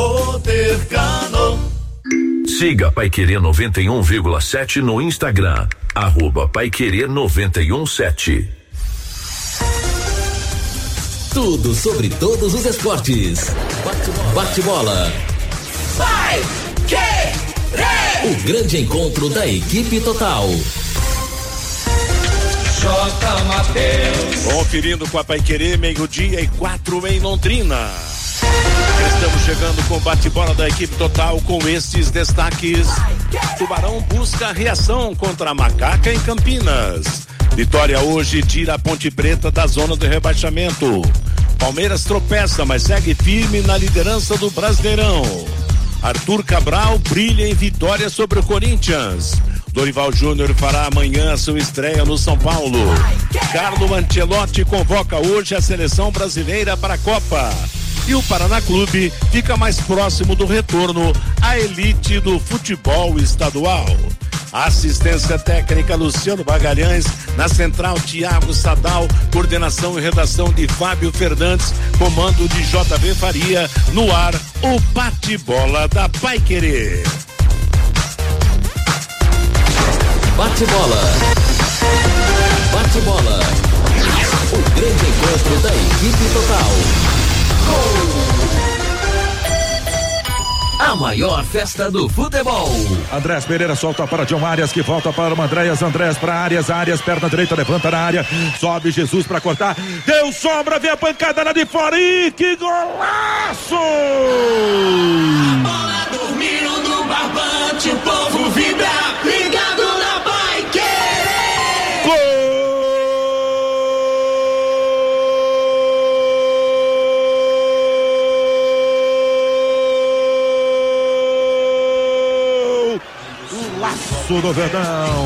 Rotercano. Siga Paiquerê noventa e um vírgula sete no Instagram, arroba Paiquerê noventa e um sete. Tudo sobre todos os esportes. Bate-bola. Vai, querer. O grande encontro da equipe total. J. Mateus. Conferindo com a Paiquerê, meio-dia e quatro em Londrina. Estamos chegando com o bate-bola da equipe total com estes destaques. Tubarão busca reação contra a Macaca em Campinas. Vitória hoje tira a Ponte Preta da zona do rebaixamento. Palmeiras tropeça, mas segue firme na liderança do Brasileirão. Arthur Cabral brilha em vitória sobre o Corinthians. Dorival Júnior fará amanhã sua estreia no São Paulo. Carlo Ancelotti convoca hoje a seleção brasileira para a Copa. E o Paraná Clube fica mais próximo do retorno à elite do futebol estadual. Assistência técnica Luciano Bagalhães, na central Tiago Sadal, coordenação e redação de Fábio Fernandes, comando de J B Faria, no ar o bate-bola da Paiquerê. Bate-bola. Bate-bola. O grande encontro da equipe total. Gol! A maior festa do futebol. Andrés Pereira solta para John Arias, que volta para o Andréas. Andrés para Arias. Arias, perna direita, levanta na área. Sobe Jesus para cortar. Deu sombra, vem a pancada lá de fora. E que golaço! A bola dormiu no barbante, o povo vibra, ligado na Paiquerê. Gol! Do Verdão.